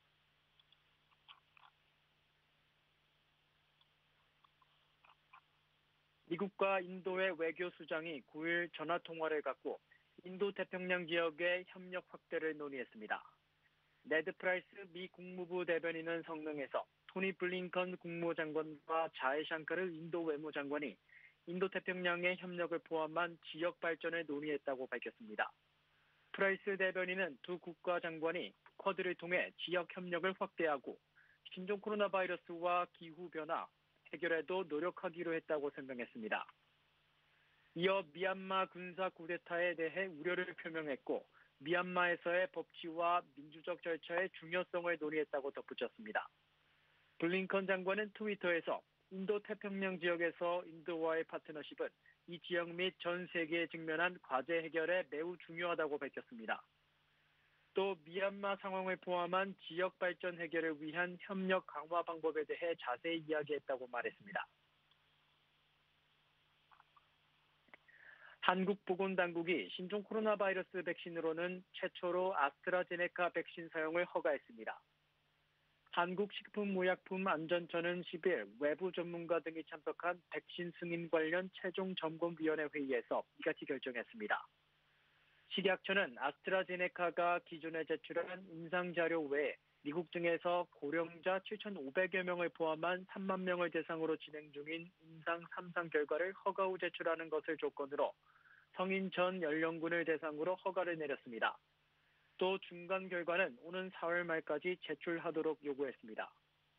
미국과 인도의 외교수장이 구일 전화통화를 갖고 인도태평양 지역의 협력 확대를 논의했습니다. 네드 프라이스 미 국무부 대변인은 성명에서 토니 블링컨 국무장관과 자에샹카르 인도 외무장관이 인도태평양의 협력을 포함한 지역 발전을 논의했다고 밝혔습니다. 프라이스 대변인은 두 국가 장관이 쿼드를 통해 지역 협력을 확대하고 신종 코로나 바이러스와 기후변화 해결에도 노력하기로 했다고 설명했습니다. 이어 미얀마 군사 쿠데타에 대해 우려를 표명했고 미얀마에서의 법치와 민주적 절차의 중요성을 논의했다고 덧붙였습니다. 블링컨 장관은 트위터에서 인도 태평양 지역에서 인도와의 파트너십은 이 지역 및 전 세계에 직면한 과제 해결에 매우 중요하다고 밝혔습니다. 또 미얀마 상황을 포함한 지역 발전 해결을 위한 협력 강화 방법에 대해 자세히 이야기했다고 말했습니다. 한국보건당국이 신종 코로나 바이러스 백신으로는 최초로 아스트라제네카 백신 사용을 허가했습니다. 한국식품의약품안전처는 십일 외부 전문가 등이 참석한 백신 승인 관련 최종점검위원회 회의에서 이같이 결정했습니다. 식약처는 아스트라제네카가 기존에 제출한 임상자료 외에 미국 등에서 고령자 칠천오백여 명을 포함한 삼만 명을 대상으로 진행 중인 임상 삼 상 결과를 허가 후 제출하는 것을 조건으로 성인 전 연령군을 대상으로 허가를 내렸습니다. 또 중간 결과는 오는 사월 말까지 제출하도록 요구했습니다.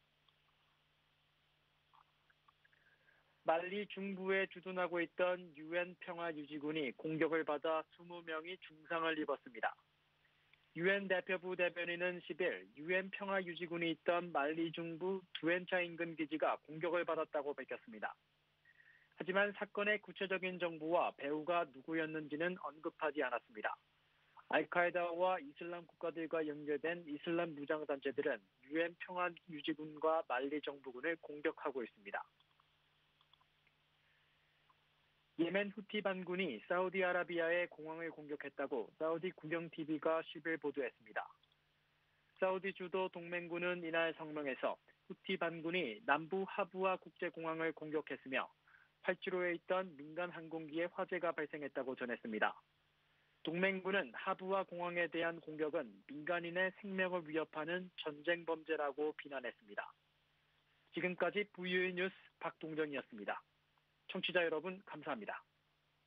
말리 중부에 주둔하고 있던 유엔 평화유지군이 공격을 받아 이십 명이 중상을 입었습니다. 유엔 대표부 대변인은 십일 유엔 평화유지군이 있던 말리 중부 두엔차 인근 기지가 공격을 받았다고 밝혔습니다. 하지만 사건의 구체적인 정보와 배후가 누구였는지는 언급하지 않았습니다. 알카에다와 이슬람 국가들과 연결된 이슬람 무장단체들은 유엔 평화유지군과 말리 정부군을 공격하고 있습니다. 예멘 후티 반군이 사우디아라비아의 공항을 공격했다고 사우디 국영티비가 십일 보도했습니다. 사우디 주도 동맹군은 이날 성명에서 후티 반군이 남부 하부아 국제공항을 공격했으며 활주로에 있던 민간 항공기에 화재가 발생했다고 전했습니다. 동맹군은 하부아 공항에 대한 공격은 민간인의 생명을 위협하는 전쟁 범죄라고 비난했습니다. 지금까지 브이오에이 뉴스 박동정이었습니다. 청취자 여러분 감사합니다.